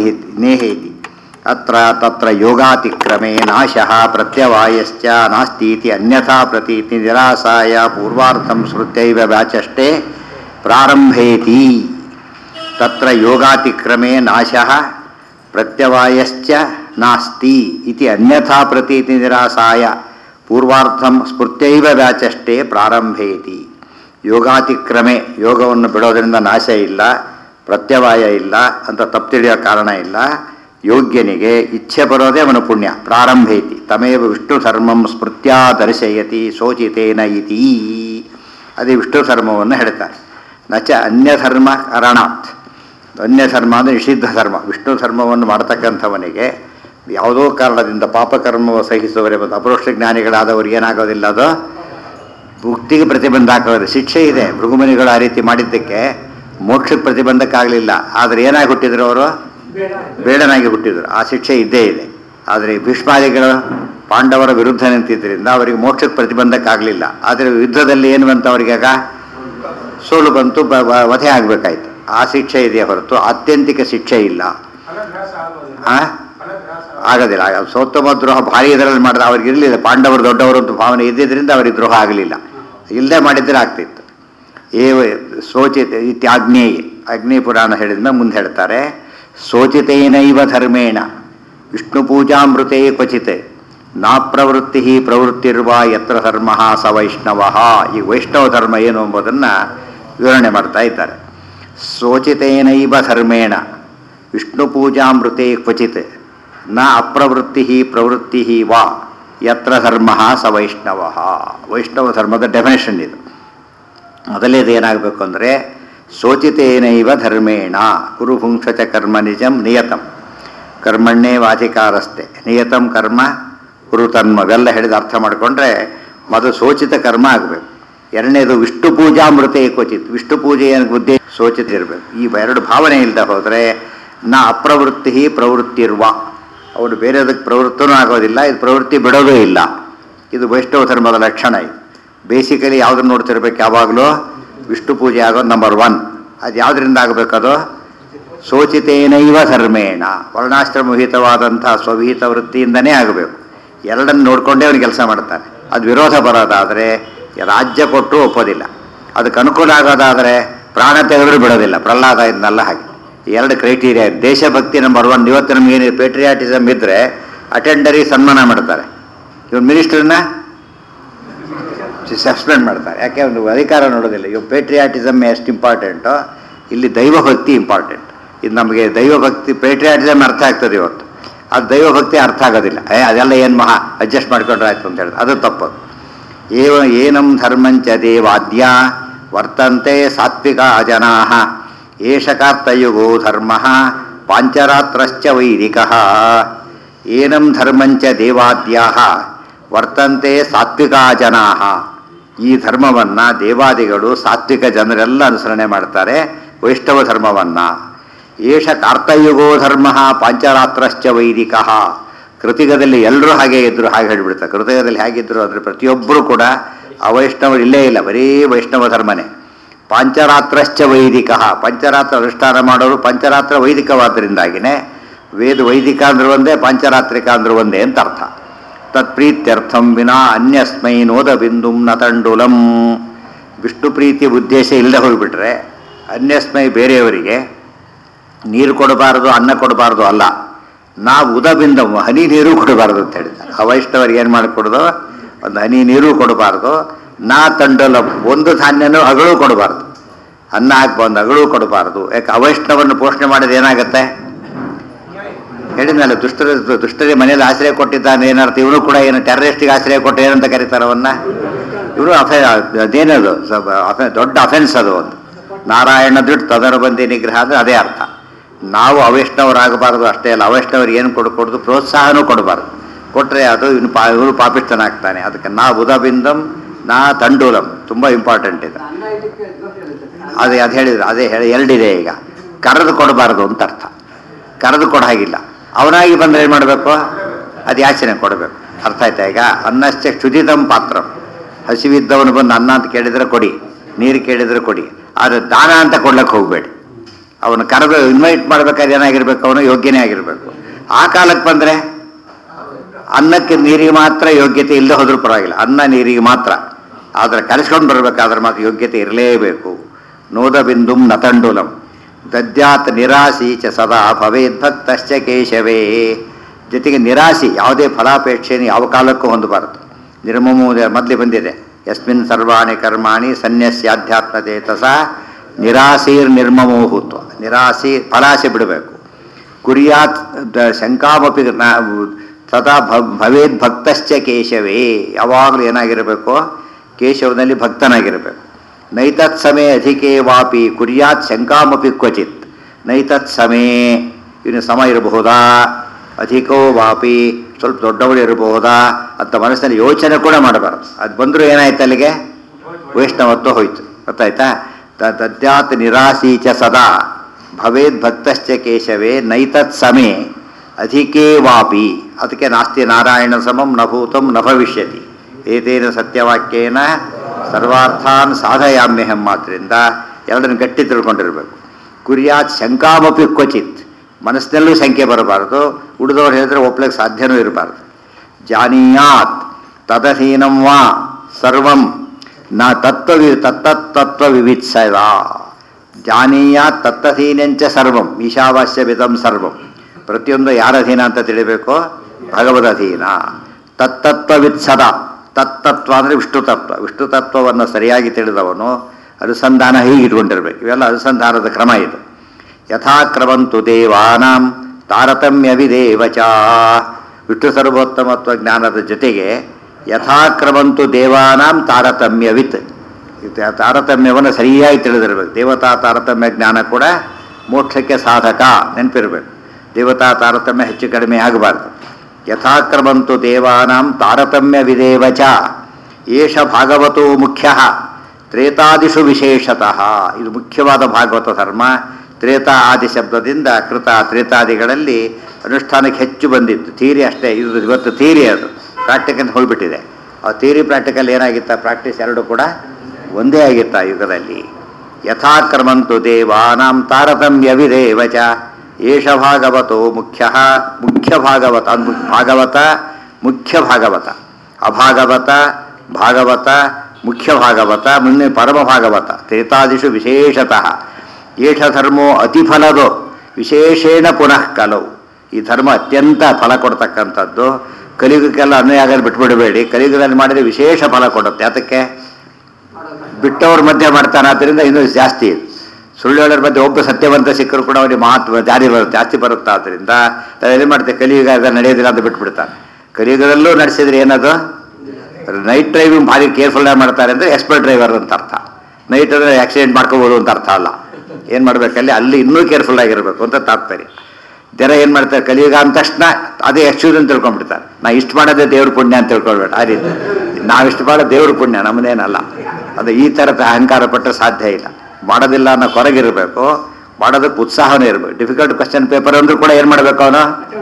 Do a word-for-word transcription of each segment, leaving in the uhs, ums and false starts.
ನೇಹೇತಿ ನೇಹೇತಿ ಅತ್ರ ತತ್ರ ಯೋಗಾತಿಕ್ರಮೇ ನಾಶಃ ಪ್ರತ್ಯವಾಯಶ್ಚ ನಾಸ್ತೀತಿ ಅನ್ಯಥಾ ಪ್ರತೀತಿ ನಿರಾಸಾಯ ಪೂರ್ವಾರ್ಥಂ ಸ್ಮೃತ್ಯೈವ ವ್ಯಾಚಷ್ಟೇ ಪ್ರಾರಂಭೇತಿ. ತತ್ರ ಯೋಗಾತಿಕ್ರಮೇ ನಾಶಃ ಪ್ರತ್ಯವಾಯಶ್ಚ ನಾಸ್ತಿ ಇತಿ ಅನ್ಯಥಾ ಪ್ರತೀತಿ ನಿರಾಸಾಯ ಪೂರ್ವಾರ್ಥಂ ಸ್ಮೃತ್ಯೈವ ವ್ಯಾಚಷ್ಟೇ ಪ್ರಾರಂಭೇತಿ. ಯೋಗಾತಿಕ್ರಮೆ, ಯೋಗವನ್ನು ಬಿಡೋದರಿಂದ ನಾಶ ಇಲ್ಲ, ಪ್ರತ್ಯವಾಯ ಇಲ್ಲ ಅಂತ ತಪ್ಪು ತಿಳಿಯೋ ಕಾರಣ ಇಲ್ಲ. ಯೋಗ್ಯನಿಗೆ ಇಚ್ಛೆ ಬರೋದೇ ಅವನ ಪುಣ್ಯ. ಪ್ರಾರಂಭೇತಿ ತಮೇವ ವಿಷ್ಣು ಧರ್ಮಂ ಸ್ಮೃತ್ಯಾ ದರ್ಶಯತಿ ಶೋಚಿತೇನ ಇತಿ. ಅದೇ ವಿಷ್ಣು ಧರ್ಮವನ್ನು ಹೇಳ್ತಾರೆ. ನಚ ಅನ್ಯಧರ್ಮ ಕಾರಣಾತ್. ಅನ್ಯಧರ್ಮ ಅಂದರೆ ನಿಷಿದ್ಧ ಧರ್ಮ. ವಿಷ್ಣು ಧರ್ಮವನ್ನು ಮಾಡ್ತಕ್ಕಂಥವನಿಗೆ ಯಾವುದೋ ಕಾರಣದಿಂದ ಪಾಪಕರ್ಮ ಸಹಿಸುವವರೇ ಮತ್ತು ಅಪರೋಕ್ಷ ಜ್ಞಾನಿಗಳಾದವ್ರಿಗೆ ಏನಾಗೋದಿಲ್ಲ, ಅದು ಮುಕ್ತಿಗೆ ಪ್ರತಿಬಂಧ ಹಾಕೋದು. ಶಿಕ್ಷೆ ಇದೆ. ಭೃಗುಮುನಿಗಳು ಆ ರೀತಿ ಮಾಡಿದ್ದಕ್ಕೆ ಮೋಕ್ಷಕ್ಕೆ ಪ್ರತಿಬಂಧಕ್ಕಾಗಲಿಲ್ಲ. ಆದರೆ ಏನಾಗಿ ಹುಟ್ಟಿದ್ರು ಅವರು? ಬೇಡನಾಗಿ ಹುಟ್ಟಿದ್ರು. ಆ ಶಿಕ್ಷೆ ಇದ್ದೇ ಇದೆ. ಆದರೆ ಭೀಷ್ಮಾದಿಗಳು ಪಾಂಡವರ ವಿರುದ್ಧ ನಿಂತಿದ್ದರಿಂದ ಅವರಿಗೆ ಮೋಕ್ಷಕ್ಕೆ ಪ್ರತಿಬಂಧಕ್ಕಾಗಲಿಲ್ಲ. ಆದರೆ ಯುದ್ಧದಲ್ಲಿ ಏನು ಬಂತು ಅವರಿಗಾಗ? ಸೋಲು ಬಂತು, ವಧೆ ಆಗಬೇಕಾಯ್ತು. ಆ ಶಿಕ್ಷೆ ಇದೆಯೇ ಹೊರತು ಆತ್ಯಂತಿಕ ಶಿಕ್ಷೆ ಇಲ್ಲ. ಆಗೋದಿಲ್ಲ. ಸೋತ್ತಮ ದ್ರೋಹ ಭಾರಿ ಇದರಲ್ಲಿ ಮಾಡಿದ ಅವ್ರಿಗೆ ಇರಲಿಲ್ಲ. ಪಾಂಡವರು ದೊಡ್ಡವರು ಅಂತ ಭಾವನೆ ಇದ್ದಿದ್ದರಿಂದ ಅವ್ರಿಗೆ ದ್ರೋಹ ಆಗಲಿಲ್ಲ. ಇಲ್ಲದೆ ಮಾಡಿದರೆ ಆಗ್ತಿತ್ತು. ಏವ ಶೋಚಿತ ಇತ್ಯಾಗ್ನೇಯ. ಅಗ್ನಿ ಪುರಾಣ ಹೇಳಿದ್ಮೇಲೆ ಮುಂದೆ ಹೇಳ್ತಾರೆ, ಶೋಚಿತೇನೈವ ಧರ್ಮೇಣ ವಿಷ್ಣು ಪೂಜಾಮೃತೇ ಕ್ವಚಿತ್ ನಾ ಪ್ರವೃತ್ತಿ ಪ್ರವೃತ್ತಿರ್ವ ಯತ್ರ ಧರ್ಮ ಸ ವೈಷ್ಣವ. ಈ ವೈಷ್ಣವ ಧರ್ಮ ಏನು ಎಂಬುದನ್ನು ವಿವರಣೆ ಮಾಡ್ತಾ ಇದ್ದಾರೆ. ಶೋಚಿತೇನೈವ ಧರ್ಮೇಣ ವಿಷ್ಣು ಪೂಜಾಮೃತೇ ಕ್ವಚಿತ್ ನ ಅಪ್ರವೃತ್ತಿ ಪ್ರವೃತ್ತಿ ವಾ ಯತ್ರ ಧರ್ಮ ಸ ವೈಷ್ಣವ. ವೈಷ್ಣವ ಧರ್ಮದ ಡೆಫಿನೇಷನ್ ಇದು. ಮೊದಲೇದು ಏನಾಗಬೇಕು ಅಂದರೆ, ಶೋಚಿತೇನೈವ ಧರ್ಮೇಣ ಕುರುಭುಂಕ್ಷ ಚ ಕರ್ಮ ನಿಜಂ ನಿಯತಂ ಕರ್ಮಣ್ಯೇವಾಧಿಕಾರಸ್ತೆ ನಿಯತಂ ಕರ್ಮ ಕುರು ತನ್ಮವೆಲ್ಲ ಹೇಳಿದ ಅರ್ಥ ಮಾಡಿಕೊಂಡ್ರೆ ಮೊದಲು ಶೋಚಿತ ಕರ್ಮ ಆಗಬೇಕು. ಎರಡನೇದು ವಿಷ್ಣು ಪೂಜಾಮೃತೆ ಕ್ವಚಿತ್. ವಿಷ್ಣು ಪೂಜೆಯ ಉದ್ದೇಶ ಶೋಚಿತ ಇರಬೇಕು. ಈ ಎರಡು ಭಾವನೆ ಇಲ್ಲದೆ ಹೋದರೆ ನಾ ಅಪ್ರವೃತ್ತಿ ಪ್ರವೃತ್ತಿರ್ವ, ಅವನು ಬೇರೆದಕ್ಕೆ ಪ್ರವೃತ್ತನೂ ಆಗೋದಿಲ್ಲ, ಇದು ಪ್ರವೃತ್ತಿ ಬಿಡೋದೂ ಇಲ್ಲ. ಇದು ವೈಷ್ಣವ ಧರ್ಮದ ಲಕ್ಷಣ. ಇದು ಬೇಸಿಕಲಿ ಯಾವುದನ್ನು ನೋಡ್ತಿರ್ಬೇಕು? ಯಾವಾಗಲೂ ವಿಷ್ಣು ಪೂಜೆ ಆಗೋದು ನಂಬರ್ ಒನ್. ಅದು ಯಾವುದರಿಂದ ಆಗಬೇಕದು? ಶೋಚಿತೇನೈವ ಧರ್ಮೇಣ, ವರ್ಣಾಶ್ರಮವಿಹಿತವಾದಂಥ ಸ್ವವಿಹಿತ ವೃತ್ತಿಯಿಂದನೇ ಆಗಬೇಕು. ಎರಡನ್ನು ನೋಡಿಕೊಂಡೇ ಅವನು ಕೆಲಸ ಮಾಡ್ತಾನೆ. ಅದು ವಿರೋಧ ಬರೋದಾದರೆ ರಾಜ್ಯ ಕೊಟ್ಟು ಒಪ್ಪೋದಿಲ್ಲ. ಅದಕ್ಕೆ ಅನುಕೂಲ ಆಗೋದಾದರೆ ಪ್ರಾಣ ತೆಗೆದರೂ ಬಿಡೋದಿಲ್ಲ. ಪ್ರಹ್ಲಾದ ಇದನ್ನೆಲ್ಲ ಹಾಗೆ ಎರಡು ಕ್ರೈಟೀರಿಯಾ. ದೇಶಭಕ್ತಿ ನಂಬರ್ ಒನ್. ಇವತ್ತು ನಮಗೇನು ಪೇಟ್ರಿಯಾಟಿಸಮ್ ಇದ್ದರೆ ಅಟೆಂಡರಿಗೆ ಸನ್ಮಾನ ಮಾಡ್ತಾರೆ, ಇವ್ರು ಮಿನಿಸ್ಟ್ರನ್ನ ಸಸ್ಪೆಂಡ್ ಮಾಡ್ತಾರೆ. ಯಾಕೆ? ಒಂದು ಅಧಿಕಾರ ನೋಡೋದಿಲ್ಲ. ಇವು ಪೇಟ್ರಿಯಾಟಿಸಮ್ ಎಷ್ಟು ಇಂಪಾರ್ಟೆಂಟೋ ಇಲ್ಲಿ ದೈವಭಕ್ತಿ ಇಂಪಾರ್ಟೆಂಟ್. ಇದು ನಮಗೆ ದೈವಭಕ್ತಿ ಪೇಟ್ರಿಯಾಟಿಸಮ್ ಅರ್ಥ ಆಗ್ತದೆ ಇವತ್ತು. ಅದು ದೈವಭಕ್ತಿ ಅರ್ಥ ಆಗೋದಿಲ್ಲ. ಏ ಅದೆಲ್ಲ ಏನು ಮಹಾ ಅಡ್ಜಸ್ಟ್ ಮಾಡ್ಕೊಂಡ್ರೆ ಆಯ್ತು ಅಂತ ಹೇಳಿದ್ರೆ ಅದು ತಪ್ಪು. ಏವ ಏನಂ ಧರ್ಮಂಚ ದೇವಾದ್ಯ ವರ್ತಂತೆ ಸಾತ್ವಿಕ ಜನಾ ಏಷ ಕಾರ್ತಯುಗೋ ಧರ್ಮ ಪಾಂಚರಾತ್ರಶ್ಚ ವೈದಿಕಃ. ಏನಂ ಧರ್ಮಂಚ ದೇವಾದ್ಯಾ ವರ್ತಂತೆ ಸಾತ್ವಿಕ ಜನಾ. ಈ ಧರ್ಮವನ್ನು ದೇವಾದಿಗಳು ಸಾತ್ವಿಕ ಜನರೆಲ್ಲ ಅನುಸರಣೆ ಮಾಡ್ತಾರೆ, ವೈಷ್ಣವ ಧರ್ಮವನ್ನು. ಏಷ ಕಾರ್ತಯುಗೋ ಧರ್ಮ ಪಾಂಚರಾತ್ರಶ್ಚ ವೈದಿಕಃ. ಕೃತಿಕದಲ್ಲಿ ಎಲ್ಲರೂ ಹಾಗೆ ಇದ್ದರು, ಹಾಗೆ ಹೇಳಿಬಿಡ್ತಾರೆ. ಕೃತಿಕದಲ್ಲಿ ಹೇಗಿದ್ದರು ಅಂದರೆ ಪ್ರತಿಯೊಬ್ಬರೂ ಕೂಡ ಅವೈಷ್ಣವರು ಇಲ್ಲೇ ಇಲ್ಲ, ಬರೀ ವೈಷ್ಣವ ಧರ್ಮನೇ. ಪಾಂಚರಾತ್ರಶ್ಚ ವೈದಿಕಃ. ಪಂಚರಾತ್ರ ಅನುಷ್ಠಾನ ಮಾಡೋರು ಪಂಚರಾತ್ರ ವೈದಿಕವಾದ್ದರಿಂದಾಗಿನೇ ವೇದ ವೈದಿಕ ಅಂದ್ರೂ ಒಂದೇ, ಪಾಂಚರಾತ್ರಿಕ ಅಂದ್ರೂ ಒಂದೇ ಅಂತ ಅರ್ಥ. ತತ್ಪ್ರೀತ್ಯರ್ಥಂ ವಿನಾ ಅನ್ಯಸ್ಮೈ ನೋದ ಬಿಂದುಂ ನ ತಂಡುಲಂ. ವಿಷ್ಣು ಪ್ರೀತಿ ಉದ್ದೇಶ ಇಲ್ಲದೆ ಹೋಗಿಬಿಟ್ರೆ ಅನ್ಯಸ್ಮೈ ಬೇರೆಯವರಿಗೆ ನೀರು ಕೊಡಬಾರದು, ಅನ್ನ ಕೊಡಬಾರ್ದು ಅಲ್ಲ, ನಾವು ಉದ ಬಿಂದವು ಹನಿ ನೀರು ಕೊಡಬಾರ್ದು ಅಂತ ಹೇಳಿದ್ದಾರೆ. ಅವೈಷ್ಣವರಿಗೆ ಏನು ಮಾಡಿಕೊಡೋದು? ಒಂದು ಹನಿ ನೀರು ಕೊಡಬಾರ್ದು. ನಾ ತಂಡಲ ಒಂದು ಧಾನ್ಯನೂ ಅಗಳು ಕೊಡಬಾರ್ದು. ಅನ್ನ ಹಾಕಿ ಬಂದು ಅಗಳು ಕೊಡಬಾರ್ದು. ಯಾಕೆ? ಅವೈಷ್ಣವನ್ನು ಪೋಷಣೆ ಮಾಡಿದ್ರೆ ಏನಾಗುತ್ತೆ? ಹೇಳಿದ್ಮೇಲೆ ದುಷ್ಟರ ದುಷ್ಟರಿಗೆ ಮನೆಯಲ್ಲಿ ಆಶ್ರಯ ಕೊಟ್ಟಿದ್ದಾನೆ ಏನರ್ಥ? ಇವನು ಕೂಡ ಏನು ಟೆರರಿಸ್ಟಿಗೆ ಆಶ್ರಯ ಕೊಟ್ಟು ಏನಂತ ಕರೀತಾರೆ ಅವನ್ನ? ಇವರು ಅಫೆ ಅದೇನದು ಅಫೆ ದೊಡ್ಡ ಅಫೆನ್ಸ್ ಅದು. ಒಂದು ನಾರಾಯಣ ದುಡ್ಡು ತದರ ಬಂದಿ ನಿಗ್ರಹ ಅಂದರೆ ಅದೇ ಅರ್ಥ. ನಾವು ಅವೈಷ್ಣವರಾಗಬಾರ್ದು ಅಷ್ಟೇ ಅಲ್ಲ, ಅವೈಷ್ಣವ್ರಿಗೆ ಏನು ಕೊಡಕೊಡೋದು ಪ್ರೋತ್ಸಾಹನೂ ಕೊಡಬಾರ್ದು. ಕೊಟ್ಟರೆ ಅದು ಇವನು ಪಾ ಇವರು ಪಾಪಿಷ್ಟನಾಗ್ತಾನೆ. ಅದಕ್ಕೆ ನಾ ಉದಬಿಂದಂ ನಾ ತಂಡೂಲಂ ತುಂಬ ಇಂಪಾರ್ಟೆಂಟ್ ಇದೆ. ಅದೇ ಅದು ಹೇಳಿದ್ರು, ಅದೇ ಹೇಳಿ ಎರಡಿದೆ. ಈಗ ಕರೆದು ಕೊಡಬಾರ್ದು ಅಂತ ಅರ್ಥ. ಕರೆದು ಕೊಡ ಹಾಗಿಲ್ಲ, ಅವನಾಗಿ ಬಂದರೆ ಏನು ಮಾಡಬೇಕು? ಅದು ಯಾಚನೆ ಕೊಡಬೇಕು. ಅರ್ಥ ಆಯ್ತಾ? ಈಗ ಅನ್ನಶ್ಚ ಕ್ಷುದಿತಂ ಪಾತ್ರ. ಹಸಿವಿದ್ದವನು ಬಂದು ಅನ್ನ ಅಂತ ಕೇಳಿದರೆ ಕೊಡಿ, ನೀರು ಕೇಳಿದರೆ ಕೊಡಿ. ಆದರೆ ದಾನ ಅಂತ ಕೊಡ್ಲಿಕ್ಕೆ ಹೋಗಬೇಡಿ. ಅವನು ಕರೆದು ಇನ್ವೈಟ್ ಮಾಡ್ಬೇಕಾದ್ರೆ ಏನಾಗಿರ್ಬೇಕು, ಅವನು ಯೋಗ್ಯನೇ ಆಗಿರಬೇಕು. ಆ ಕಾಲಕ್ಕೆ ಬಂದರೆ ಅನ್ನಕ್ಕೆ ನೀರಿಗೆ ಮಾತ್ರ ಯೋಗ್ಯತೆ ಇಲ್ಲದೆ ಹೋದ್ರೂ ಪರವಾಗಿಲ್ಲ, ಅನ್ನ ನೀರಿಗೆ ಮಾತ್ರ. ಆದರೆ ಕಲಿಸ್ಕೊಂಡು ಬರಬೇಕಾದ್ರೆ ಮಾತ್ರ ಯೋಗ್ಯತೆ ಇರಲೇಬೇಕು. ನೋದ ಬಿಂದುಂ ನತಂಡುಲಂ ದದ್ಯಾತ್ ನಿರಾಸಿ ಚ ಸದಾ ಭವೇದ್ಭಕ್ತಶ್ಚ ಕೇಶವೇ. ಜೊತೆಗೆ ನಿರಾಸಿ, ಯಾವುದೇ ಫಲಾಪೇಕ್ಷೆಯನ್ನು ಯಾವ ಕಾಲಕ್ಕೂ ಹೊಂದಬಾರದು. ನಿರ್ಮಮೋ ಮೊದಲೇ ಬಂದಿದೆ, ಯಸ್ಮಿನ್ ಸರ್ವಾಣಿ ಕರ್ಮಾಣಿ ಸನ್ಯಸ್ಯಾಧ್ಯಾತ್ಮಚೇತಸ ನಿರಾಸೀರ್ ನಿರ್ಮಮೋಹುತ್ವ. ನಿರಾಸಿ ಫಲಾಸೆ ಬಿಡಬೇಕು. ಕುರಿಯಾತ್ ಶಂಕಾಮಪಿ ಸದಾ ಭವೇದ್ ಭಕ್ತಶ್ಚ ಕೇಶವೇ. ಯಾವಾಗಲೂ ಏನಾಗಿರಬೇಕು, ಕೇಶವನಲ್ಲಿ ಭಕ್ತನಾಗಿರಬೇಕು. ನೈತತ್ ಸಮೇ ಅಧಿಕೇ ವಾಪಿ ಕುರ್ಯಾತ್ ಶಂಕಾಮಪಿ ಕ್ವಚಿತ್. ನೈತತ್ ಸಮೇ, ಇವನು ಸಮ ಇರಬಹುದಾ, ಅಧಿಕೋ ವಾಪಿ ಸ್ವಲ್ಪ ದೊಡ್ಡವಳು ಇರಬಹುದಾ ಅಂತ ಮನಸ್ಸಿನಲ್ಲಿ ಯೋಚನೆ ಕೂಡ ಮಾಡಬಾರ್ದು. ಅದು ಬಂದರೂ ಏನಾಯ್ತು, ಅಲ್ಲಿಗೆ ವೈಷ್ಣವತ್ವ ಹೋಯ್ತು. ಗೊತ್ತಾಯ್ತಾ? ತದ್ಯಾತ್ ನಿರಾಸೀಚ ಸದಾ ಭವೇದ್ ಭಕ್ತಶ್ಚ ಕೇಶವೇ ನೈತತ್ ಸಮೇ ಅಧಿಕೇ ವಾಪಿ. ಅದಕ್ಕೆ ನಾಸ್ತಿ ನಾರಾಯಣ ಸಮಂ ನ ಭೂತಂ ನ ಭವಿಷ್ಯತಿ ಏತೇನ ಸತ್ಯವಾಕ್ಯೇನ ಸರ್ವಾರ್ಥಾನ್ ಸಾಧಯಾಮ್ಯಹಂ. ಮಾತ್ರದಿಂದ ಎರಡನ್ನು ಗಟ್ಟಿ ತಿಳ್ಕೊಂಡಿರಬೇಕು. ಕುರ್ಯಾತ್ ಶಂಕಾಮಪಿ ಕ್ವಚಿತ್, ಮನಸ್ಸಿನಲ್ಲೂ ಸಂಖ್ಯೆ ಬರಬಾರ್ದು. ಉಳಿದವ್ರು ಹೇಳಿದ್ರೆ ಒಪ್ಲಿಕ್ಕೆ ಸಾಧ್ಯನೂ ಇರಬಾರ್ದು. ಜಾನೀಯಾತ್ ತದಧೀನಂ ವಾ ಸರ್ವಂ ನ ತತ್ವ ತತ್ತತ್ವ ವಿವಿತ್ಸದ. ಜಾನೀಯಾತ್ ತತ್ತಧೀನಂಚ ಸರ್ವಂ ಈಶಾವಾಸ್ಯವಿದಂ ಸರ್ವಂ. ಪ್ರತಿಯೊಂದು ಯಾರ ಅಧೀನ ಅಂತ ತಿಳಿಬೇಕು, ಭಗವದ್ ಅಧೀನ. ತತ್ತತ್ವವಿತ್ಸದ, ತತ್ತತ್ವ ಅಂದರೆ ವಿಷ್ಣು ತತ್ವ. ವಿಷ್ಣು ತತ್ವವನ್ನು ಸರಿಯಾಗಿ ತಿಳಿದವನು ಅನುಸಂಧಾನ ಹೀಗೆ ಇಟ್ಕೊಂಡಿರ್ಬೇಕು. ಇವೆಲ್ಲ ಅನುಸಂಧಾನದ ಕ್ರಮ ಇದು. ಯಥಾಕ್ರಮಂತು ದೇವಾನಾಂ ತಾರತಮ್ಯ ವಿದೇವಚ. ವಿಷ್ಣು ಸರ್ವೋತ್ತಮತ್ವ ಜ್ಞಾನದ ಜೊತೆಗೆ ಯಥಾಕ್ರಮಂತು ದೇವಾನಾಂ ತಾರತಮ್ಯವಿತ್, ತಾರತಮ್ಯವನ್ನು ಸರಿಯಾಗಿ ತಿಳಿದಿರಬೇಕು. ದೇವತಾ ತಾರತಮ್ಯ ಜ್ಞಾನ ಕೂಡ ಮೋಕ್ಷಕ್ಕೆ ಸಾಧಕ, ನೆನಪಿರಬೇಕು. ದೇವತಾ ತಾರತಮ್ಯ ಹೆಚ್ಚು ಕಡಿಮೆ ಆಗಬಾರ್ದು. ಯಥಾಕ್ರಮಂತು ದೇವಾನಾಂ ತಾರತಮ್ಯ ವಿದೇವಚ ಏಷ ಭಾಗವತೋ ಮುಖ್ಯ ತ್ರೇತಾದಿಷು ವಿಶೇಷತಃ. ಇದು ಮುಖ್ಯವಾದ ಭಾಗವತ ಧರ್ಮ. ತ್ರೇತಾ ಆದಿ ಶಬ್ದದಿಂದ ಕೃತ ತ್ರೇತಾದಿಗಳಲ್ಲಿ ಅನುಷ್ಠಾನಕ್ಕೆ ಹೆಚ್ಚು ಬಂದಿತ್ತು. ಥಿಯರಿ ಅಷ್ಟೇ, ಇದು ಇವತ್ತು ಥಿಯರಿ, ಅದು ಪ್ರಾಕ್ಟಿಕಲ್ ಹೋಗ್ಬಿಟ್ಟಿದೆ. ಆ ಥಿಯರಿ ಪ್ರಾಕ್ಟಿಕಲ್ ಏನಾಗಿತ್ತ, ಪ್ರಾಕ್ಟೀಸ್ ಎರಡು ಕೂಡ ಒಂದೇ ಆಗಿತ್ತ ಆ ಯುಗದಲ್ಲಿ. ಯಥಾಕ್ರಮಂತು ದೇವಾನಾಂ ತಾರತಮ್ಯ ವಿದೇವಚ ಏಷ ಭಾಗವತೋ ಮುಖ್ಯ. ಮುಖ್ಯ ಭಾಗವತ, ಅದು ಭಾಗವತ ಮುಖ್ಯ ಭಾಗವತ, ಅಭಾಗವತ ಭಾಗವತ ಮುಖ್ಯ ಭಾಗವತ, ಮುಂದೆ ಪರಮ ಭಾಗವತ. ತ್ರೇತಾದಿಷು ವಿಶೇಷತಃ ಏಷ ಧರ್ಮೋ ಅತಿಫಲದೋ ವಿಶೇಷೇಣ ಪುನಃ ಕಲವು. ಈ ಧರ್ಮ ಅತ್ಯಂತ ಫಲ ಕೊಡ್ತಕ್ಕಂಥದ್ದು. ಕಲಿಯುಗಕ್ಕೆಲ್ಲ ಅನ್ವಯ ಆಗಲು ಬಿಟ್ಬಿಡಬೇಡಿ. ಕಲಿಯುಗದಲ್ಲಿ ಮಾಡಿದರೆ ವಿಶೇಷ ಫಲ ಕೊಡುತ್ತೆ. ಅದಕ್ಕೆ ಬಿಟ್ಟವ್ರ ಮಧ್ಯೆ ಮಾಡ್ತಾನೆ, ಆದ್ದರಿಂದ ಇನ್ನೂ ಜಾಸ್ತಿ. ಸುಳ್ಳು ಹೇಳೋರ ಮಧ್ಯೆ ಒಬ್ಬ ಸತ್ಯವಂತ ಸಿಕ್ಕರು ಕೂಡ ಅವನಿಗೆ ಮಹತ್ವ ಜಾರಿ ಬರುತ್ತೆ, ಜಾಸ್ತಿ ಬರುತ್ತೆ. ಆದ್ದರಿಂದ ಏನು ಮಾಡ್ತೇವೆ, ಕಲಿಯುಗ ನಡೆಯೋದಿಲ್ಲ ಅಂತ ಬಿಟ್ಬಿಡ್ತಾನೆ. ಕಲಿಯುಗದಲ್ಲೂ ನಡೆಸಿದ್ರೆ ಏನದು, ನೈಟ್ ಡ್ರೈವಿಂಗ್ ಭಾರಿ ಕೇರ್ಫುಲ್ಲಾಗಿ ಮಾಡ್ತಾರೆ ಅಂದರೆ ಎಕ್ಸ್ಪರ್ಟ್ ಡ್ರೈವರ್ ಅಂತ ಅರ್ಥ. ನೈಟ್ ಅಂದರೆ ಆಕ್ಸಿಡೆಂಟ್ ಮಾಡ್ಕೋಬೋದು ಅಂತ ಅರ್ಥ ಅಲ್ಲ. ಏನು ಮಾಡಬೇಕಲ್ಲಿ, ಅಲ್ಲಿ ಇನ್ನೂ ಕೇರ್ಫುಲ್ ಆಗಿರಬೇಕು ಅಂತ ತಾತ್ಪರ್ಯ. ಜನ ಏನು ಮಾಡ್ತಾರೆ, ಕಲಿಯುಗ ಅಂದ ತಕ್ಷಣ ಅದೇ ಎಕ್ಸ್ಕ್ಯೂಸ್ ಅಂತ ತಿಳ್ಕೊಂಡ್ಬಿಡ್ತಾರೆ. ನಾ ಇಷ್ಟು ಮಾಡೋದೇ ದೇವ್ರ ಪುಣ್ಯ ಅಂತ ತಿಳ್ಕೊಳ್ಬೇಡ. ಆ ರೀತಿ ನಾವಿಷ್ಟು ಮಾಡೋದು ದೇವ್ರ ಪುಣ್ಯ, ನಮ್ಮದೇನಲ್ಲ. ಅದು ಈ ಥರದ ಅಹಂಕಾರ ಪಟ್ಟರೆ ಸಾಧ್ಯ ಇಲ್ಲ. ಮಾಡೋದಿಲ್ಲ ಅನ್ನೋ ಹೊರಗಿರಬೇಕು, ಮಾಡೋದಕ್ಕೆ ಉತ್ಸಾಹನೇ ಇರಬೇಕು. ಡಿಫಿಕಲ್ಟ್ ಕ್ವಶನ್ ಪೇಪರ್ ಅಂದ್ರೂ ಕೂಡ ಏನು ಮಾಡಬೇಕು, ಅವನು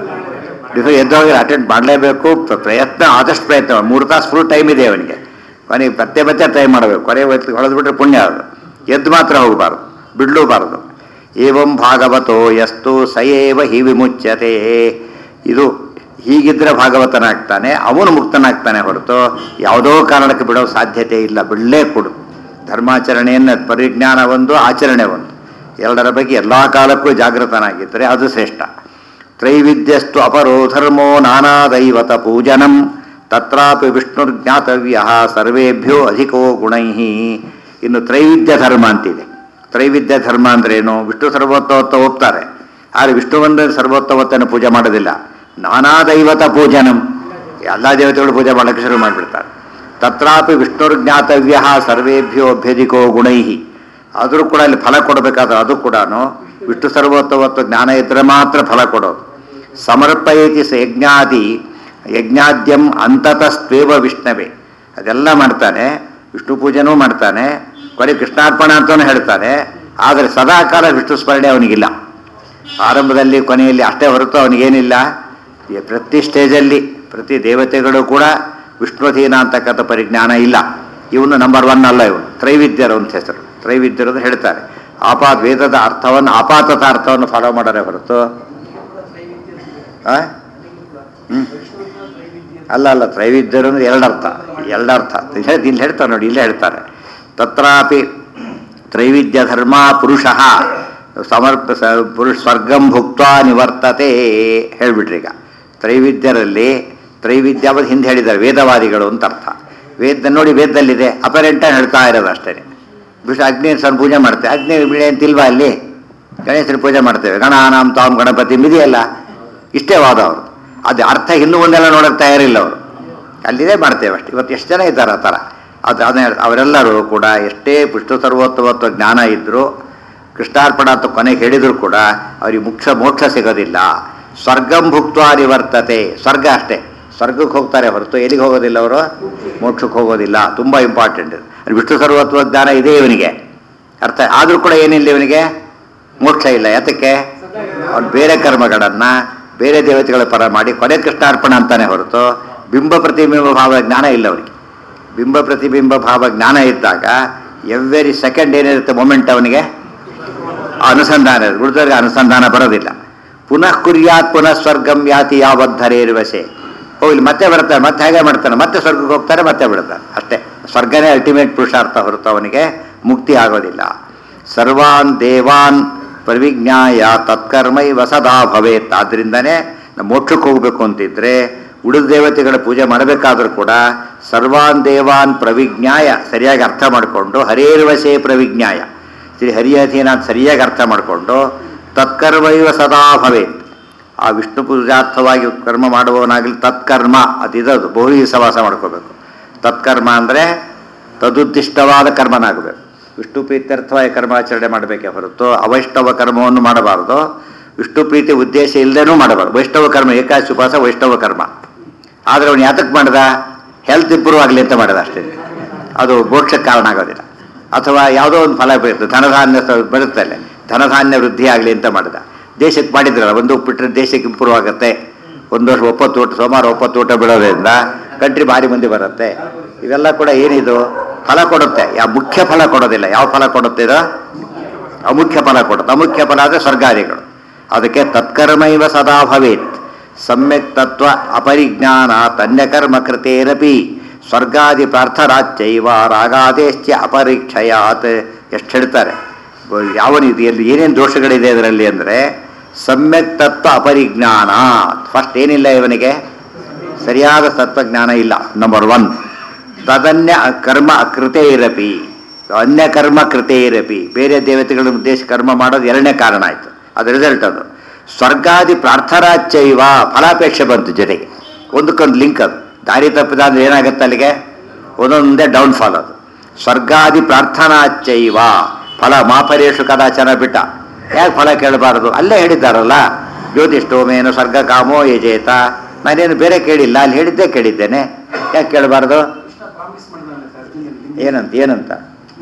ಡಿಫಿ ಎದ್ದೋಗಿ ಅಟೆಂಡ್ ಮಾಡಲೇಬೇಕು. ಪ್ರಯತ್ನ ಆದಷ್ಟು ಪ್ರಯತ್ನ, ಮೂರು ತಾಸು ಫುಲ್ ಟೈಮ್ ಇದೆ ಅವನಿಗೆ. ಕೊನೆಗೆ ಮತ್ತೆ ಮತ್ತೆ ಟ್ರೈ ಮಾಡಬೇಕು. ಕೊನೆ ಹೊಡೆದ್ಬಿಟ್ರೆ ಪುಣ್ಯ ಅದು. ಎದ್ದು ಮಾತ್ರ ಹೋಗಬಾರ್ದು, ಬಿಡಲೂಬಾರದು. ಏವಂ ಭಾಗವತೋ ಯಸ್ತು ಸಯೇವ ಹಿ ವಿಮುಚ್ಯತೆ. ಇದು ಹೀಗಿದ್ರೆ ಭಾಗವತನಾಗ್ತಾನೆ, ಅವನು ಮುಕ್ತನಾಗ್ತಾನೆ ಹೊರತು ಯಾವುದೋ ಕಾರಣಕ್ಕೆ ಬಿಡೋ ಸಾಧ್ಯತೆ ಇಲ್ಲ. ಬಿಡಲೇ ಕೊಡು. ಧರ್ಮಾಚರಣೆಯನ್ನು ಪರಿಜ್ಞಾನ ಒಂದು, ಆಚರಣೆ ಒಂದು, ಎರಡರ ಬಗ್ಗೆ ಎಲ್ಲ ಕಾಲಕ್ಕೂ ಜಾಗೃತನಾಗಿದ್ದರೆ ಅದು ಶ್ರೇಷ್ಠ. ತ್ರೈವಿದ್ಯಸ್ತು ಅಪರೋ ಧರ್ಮೋ ನಾನಾ ದೈವತ ಪೂಜನಂ ತತ್ರಾಪಿ ವಿಷ್ಣುರ್ಜ್ಞಾತವ್ಯ ಸರ್ವೇಭ್ಯೋ ಅಧಿಕೋ ಗುಣೈ. ಇನ್ನು ತ್ರೈವಿದ್ಯ ಧರ್ಮ ಅಂತಿದೆ. ತ್ರೈವಿದ್ಯ ಧರ್ಮ ಅಂದ್ರೇನು, ವಿಷ್ಣು ಸರ್ವೋತ್ತಮತ್ವ ಒಪ್ತಾರೆ, ಆದರೆ ವಿಷ್ಣುವಂದ ಸರ್ವೋತ್ತಮತ್ವವನ್ನು ಪೂಜೆ ಮಾಡೋದಿಲ್ಲ. ನಾನಾ ದೈವತ ಪೂಜನಂ, ಎಲ್ಲ ದೇವತೆಗಳು ಪೂಜೆ ಮಾಡೋಕ್ಕೆ ಶುರು ಮಾಡಿಬಿಡ್ತಾರೆ. ತತ್ರಾಪಿ ವಿಷ್ಣುರ್ಜ್ಞಾತವ್ಯ ಸರ್ವೇಭ್ಯೋ ಅಭ್ಯಧಿಕೋ ಗುಣೈ. ಆದರೂ ಕೂಡ ಅಲ್ಲಿ ಫಲ ಕೊಡಬೇಕಾದ್ರೆ ಅದು ಕೂಡ ವಿಷ್ಣು ಸರ್ವೋತ್ತಮತ್ವ ಜ್ಞಾನ ಇದ್ದರೆ ಮಾತ್ರ ಫಲ ಕೊಡೋದು. ಸಮರ್ಪಯತಿ ಸ ಯಜ್ಞಾದಿ ಯಜ್ಞಾದ್ಯಂ ಅಂತತಸ್ತ್ವೇವ ವಿಷ್ಣವೇ. ಅದೆಲ್ಲ ಮಾಡ್ತಾನೆ, ವಿಷ್ಣು ಪೂಜೆನೂ ಮಾಡ್ತಾನೆ, ಕೊನೆ ಕೃಷ್ಣಾರ್ಪಣ ಅಂತಲೂ ಹೇಳ್ತಾನೆ. ಆದರೆ ಸದಾಕಾಲ ವಿಷ್ಣು ಸ್ಮರಣೆ ಅವನಿಗಿಲ್ಲ. ಆರಂಭದಲ್ಲಿ ಕೊನೆಯಲ್ಲಿ ಅಷ್ಟೇ ಹೊರತು ಅವನಿಗೇನಿಲ್ಲ. ಪ್ರತಿ ಸ್ಟೇಜಲ್ಲಿ ಪ್ರತಿ ದೇವತೆಗಳು ಕೂಡ ವಿಷ್ಣುಧೀನ ಅಂತಕ್ಕಂಥ ಪರಿಜ್ಞಾನ ಇಲ್ಲ. ಇವನು ನಂಬರ್ ಒನ್ ಅಲ್ಲ. ಇವನು ತ್ರೈವಿದ್ಯರು ಅಂತ ಹೆಸರು. ತ್ರೈವಿದ್ಯರು ಅಂತ ಹೇಳ್ತಾರೆ. ಆಪಾತ ವೇದದ ಅರ್ಥವನ್ನು ಆಪಾತದ ಅರ್ಥವನ್ನು ಫಾಲೋ ಮಾಡೋದೇ ಹೊರತು ಹ್ಞೂ ಅಲ್ಲ ಅಲ್ಲ ತ್ರೈವಿದ್ಯರು ಅಂದ್ರೆ ಎರಡರ್ಥ ಎರಡರ್ಥ ಇಲ್ಲಿ ಹೇಳ್ತಾರೆ ನೋಡಿ, ಇಲ್ಲೇ ಹೇಳ್ತಾರೆ ತತ್ರಾಪಿ ತ್ರೈವಿಧ್ಯ ಧರ್ಮ ಪುರುಷ ಸಮರ್ಪ ಪುರುಷ ಸ್ವರ್ಗಂ ಭುಕ್ತ ನಿವರ್ತತೆ ಹೇಳ್ಬಿಟ್ರಿ. ಈಗ ತ್ರೈವಿದ್ಯರಲ್ಲಿ ತ್ರೈವಿದ್ಯ ಅವತ್ತು ಹಿಂದೆ ಹೇಳಿದ್ದಾರೆ ವೇದವಾದಿಗಳು ಅಂತ ಅರ್ಥ. ವೇದ ನೋಡಿ ವೇದದಲ್ಲಿದೆ ಅಪರೆಂಟಾಗಿ ಹೇಳ್ತಾ ಇರೋದು ಅಷ್ಟೇ. ವಿಷ್ಣು ಅಗ್ನೇಶ್ವರನ ಪೂಜೆ ಮಾಡ್ತೇವೆ, ಅಗ್ನಿ ಬಿಳಿ ಅಂತಿಲ್ವಾ ಅಲ್ಲಿ? ಗಣೇಶನ ಪೂಜೆ ಮಾಡ್ತೇವೆ, ಗಣಾನಾಂ ತಾಮ್ ಗಣಪತಿ ಮಿದಿಯಲ್ಲ, ಇಷ್ಟೇ ವಾದ ಅವರು. ಅದು ಅರ್ಥ ಇನ್ನೂ ಒಂದೆಲ್ಲ ನೋಡೋಕ್ಕೆ ತಯಾರಿಲ್ಲ ಅವರು, ಅಲ್ಲಿದೆ ಮಾಡ್ತೇವೆ ಅಷ್ಟೇ. ಇವತ್ತು ಎಷ್ಟು ಜನ ಇದ್ದಾರೆ ಆ ಥರ. ಅದು ಅದೇ ಅವರೆಲ್ಲರೂ ಕೂಡ ಎಷ್ಟೇ ವಿಷ್ಣು ಸರ್ವೋತ್ತಮತ್ವ ಜ್ಞಾನ ಇದ್ದರೂ ಕೃಷ್ಣಾರ್ಪಣ ಅಂತ ಕೊನೆಗೆ ಹೇಳಿದರೂ ಕೂಡ ಅವ್ರಿಗೆ ಮುಖ್ಯ ಮೋಕ್ಷ ಸಿಗೋದಿಲ್ಲ. ಸ್ವರ್ಗಂ ಭುಕ್ತ ನಿವರ್ತತೆ, ಸ್ವರ್ಗ ಅಷ್ಟೇ, ಸ್ವರ್ಗಕ್ಕೆ ಹೋಗ್ತಾರೆ ಹೊರತು ಎಲ್ಲಿಗೆ ಹೋಗೋದಿಲ್ಲ ಅವರು, ಮೋಕ್ಷಕ್ಕೆ ಹೋಗೋದಿಲ್ಲ. ತುಂಬ ಇಂಪಾರ್ಟೆಂಟ್. ವಿಷ್ಣು ಸರ್ವೋತ್ತಮ ಜ್ಞಾನ ಇದೆ ಇವನಿಗೆ ಅರ್ಥ, ಆದರೂ ಕೂಡ ಏನಿಲ್ಲ ಇವನಿಗೆ ಮೋಕ್ಷ ಇಲ್ಲ. ಯಾತಕ್ಕೆ? ಅವ್ನು ಬೇರೆ ಕರ್ಮಗಳನ್ನು ಬೇರೆ ದೇವತೆಗಳ ಪರ ಮಾಡಿ ಕೊನೆ ಕೃಷ್ಣಾರ್ಪಣ ಅಂತಾನೆ ಹೊರತು ಬಿಂಬ ಪ್ರತಿಬಿಂಬ ಭಾವ ಜ್ಞಾನ ಇಲ್ಲ ಅವನಿಗೆ. ಬಿಂಬ ಪ್ರತಿಬಿಂಬ ಭಾವ ಜ್ಞಾನ ಇದ್ದಾಗ ಎವ್ರಿ ಸೆಕೆಂಡ್ ಏನಿರುತ್ತೆ ಮೊಮೆಂಟ್ ಅವನಿಗೆ ಅನುಸಂಧಾನ, ಉಳಿದವರಿಗೆ ಅನುಸಂಧಾನ ಬರೋದಿಲ್ಲ. ಪುನಃ ಕುರ್ಯಾತ್ ಪುನಃ ಸ್ವರ್ಗಂ ಯಾತಿ ಯಾವದ್ಧರೇರ್ವಶೆ, ಹೋಗ್ಲಿ ಮತ್ತೆ ಬರ್ತಾರೆ, ಮತ್ತೆ ಹಾಗೆ ಮಾಡ್ತಾನೆ, ಮತ್ತೆ ಸ್ವರ್ಗಕ್ಕೆ ಹೋಗ್ತಾರೆ, ಮತ್ತೆ ಬಿಡ್ತಾರೆ ಅಷ್ಟೇ. ಸ್ವರ್ಗನೇ ಅಲ್ಟಿಮೇಟ್ ಪುರುಷಾರ್ಥ ಹೊರತು ಅವನಿಗೆ ಮುಕ್ತಿ ಆಗೋದಿಲ್ಲ. ಸರ್ವಾನ್ ದೇವಾನ್ ಪ್ರವಿಜ್ಞಾಯ ತತ್ಕರ್ಮೈವ ಸದಾ ಭವೇತ್. ಆದ್ದರಿಂದನೇ ನಾವು ಮೋಕ್ಷಕ್ಕೆ ಹೋಗಬೇಕು ಅಂತಿದ್ರೆ ಉಳಿದ ದೇವತೆಗಳ ಪೂಜೆ ಮಾಡಬೇಕಾದ್ರೂ ಕೂಡ ಸರ್ವಾನ್ ದೇವಾನ್ ಪ್ರವಿಜ್ಞಾಯ ಸರಿಯಾಗಿ ಅರ್ಥ ಮಾಡಿಕೊಂಡು ಹರೇರ್ವಶೇ ಪ್ರವಿಜ್ಞಾಯ ಶ್ರೀ ಹರಿಯಧೀನ ಸರಿಯಾಗಿ ಅರ್ಥ ಮಾಡಿಕೊಂಡು ತತ್ಕರ್ಮೈವ ಸದಾ ಭವೇತ್. ಆ ವಿಷ್ಣು ಪೂಜಾರ್ಥವಾಗಿ ಕರ್ಮ ಮಾಡುವವನಾಗಲಿ ತತ್ಕರ್ಮ ಅದಿದದು ಬಹು ಸವಾಸ ಮಾಡ್ಕೋಬೇಕು. ತತ್ಕರ್ಮ ಅಂದರೆ ತದುದ್ದಿಷ್ಟವಾದ ಕರ್ಮನಾಗಬೇಕು. ವಿಷ್ಣು ಪ್ರೀತ್ಯರ್ಥವಾಗಿ ಕರ್ಮಾಚರಣೆ ಮಾಡಬೇಕೇ ಹೊರತು ಅವೈಷ್ಣವ ಕರ್ಮವನ್ನು ಮಾಡಬಾರ್ದು. ವಿಷ್ಣು ಪ್ರೀತಿ ಉದ್ದೇಶ ಇಲ್ಲದೇನೂ ಮಾಡಬಾರ್ದು. ವೈಷ್ಣವ ಕರ್ಮ ಏಕಾದಶಿ ಉಪವಾಸ ವೈಷ್ಣವ ಕರ್ಮ. ಆದರೆ ಅವನು ಯಾತಕ್ಕೆ ಮಾಡ್ದ? ಹೆಲ್ತ್ ಇಂಪ್ರೂವ್ ಆಗಲಿ ಅಂತ ಮಾಡಿದ ಅಷ್ಟೇ, ಅದು ಮೋಕ್ಷಕ್ಕೆ ಕಾರಣ ಆಗೋದಿಲ್ಲ. ಅಥವಾ ಯಾವುದೋ ಒಂದು ಫಲ ಬರುತ್ತೆ, ಧನಧಾನ್ಯ ಬರುತ್ತಲ್ಲ, ಧನಧಾನ್ಯ ವೃದ್ಧಿ ಆಗಲಿ ಅಂತ ಮಾಡಿದ. ದೇಶಕ್ಕೆ ಮಾಡಿದ್ರಲ್ಲ, ಒಂದು ಬಿಟ್ಟರೆ ದೇಶಕ್ಕೆ ಇಂಪ್ರೂವ್ ಆಗುತ್ತೆ. ಒಂದು ವರ್ಷ ಒಪ್ಪತ್ತು ಊಟ ಸೋಮವಾರ ಒಪ್ಪತ್ತು ಊಟ ಬಿಡೋದ್ರಿಂದ ಕಂಟ್ರಿ ಭಾರಿ ಮಂದಿ ಬರುತ್ತೆ. ಇವೆಲ್ಲ ಕೂಡ ಏನಿದು ಫಲ ಕೊಡುತ್ತೆ, ಯಾವ ಮುಖ್ಯ ಫಲ ಕೊಡೋದಿಲ್ಲ. ಯಾವ ಫಲ ಕೊಡುತ್ತೆ ಇದು? ಅಮುಖ್ಯ ಫಲ ಕೊಡುತ್ತೆ. ಅಮುಖ್ಯ ಫಲ ಅಂದರೆ ಸ್ವರ್ಗಾದಿಗಳು. ಅದಕ್ಕೆ ತತ್ಕರ್ಮೈವ ಸದಾ ಭವೇತ್. ಸಮ್ಯಕ್ ತತ್ವ ಅಪರಿಜ್ಞಾನ ತನ್ಯಕರ್ಮ ಕೃತೇರಪಿ ಸ್ವರ್ಗಾದಿ ಪ್ರಾರ್ಥರಾಚೈವ ರಾಗಾದೇಶ್ಚ ಅಪರೀಕ್ಷಯಾತ್. ಎಷ್ಟು ಹೇಳ್ತಾರೆ ಯಾವನಿದು ಎಲ್ಲಿ ಏನೇನು ದೋಷಗಳಿದೆ ಅದರಲ್ಲಿ ಅಂದರೆ ಸಮ್ಯಕ್ ತತ್ವ ಅಪರಿಜ್ಞಾನ. ಫಸ್ಟ್ ಏನಿಲ್ಲ ಇವನಿಗೆ, ಸರಿಯಾದ ತತ್ವಜ್ಞಾನ ಇಲ್ಲ, ನಂಬರ್ ಒನ್. ತದನ್ಯ ಕರ್ಮ ಕೃತೇ ಇರಪಿ, ಅನ್ಯ ಕರ್ಮ ಕೃತೇ ಇರಪಿ, ಬೇರೆ ದೇವತೆಗಳ ಉದ್ದೇಶ ಕರ್ಮ ಮಾಡೋದು ಎರಡನೇ ಕಾರಣ ಆಯಿತು. ಅದು ರಿಸಲ್ಟ್. ಅದು ಸ್ವರ್ಗಾದಿ ಪ್ರಾರ್ಥರಾಚೈವ ಫಲಾಪೇಕ್ಷೆ ಬಂತು ಜೊತೆಗೆ, ಒಂದಕ್ಕೊಂದು ಲಿಂಕ್. ಅದು ದಾರಿ ತಪ್ಪಿದ ಅಂದರೆ ಏನಾಗುತ್ತೆ ಅಲ್ಲಿಗೆ, ಒಂದೊಂದೇ ಡೌನ್ಫಾಲ್. ಅದು ಸ್ವರ್ಗಾದಿ ಪ್ರಾರ್ಥನಾಚೈವ ಫಲ ಮಾಪರೇಶು ಕದಾಚನ ಬಿಟ್ಟ. ಯಾಕೆ ಫಲ ಕೇಳಬಾರದು? ಅಲ್ಲೇ ಹೇಳಿದ್ದಾರಲ್ಲ, ಜ್ಯೋತಿಷ್ಠೋಮೇನು ಸ್ವರ್ಗ ಕಾಮೋ ಯಜೇತ. ನಾನೇನು ಬೇರೆ ಕೇಳಿಲ್ಲ, ಅಲ್ಲಿ ಹೇಳಿದ್ದೇ ಕೇಳಿದ್ದೇನೆ, ಯಾಕೆ ಕೇಳಬಾರ್ದು? ಏನಂತ ಏನಂತ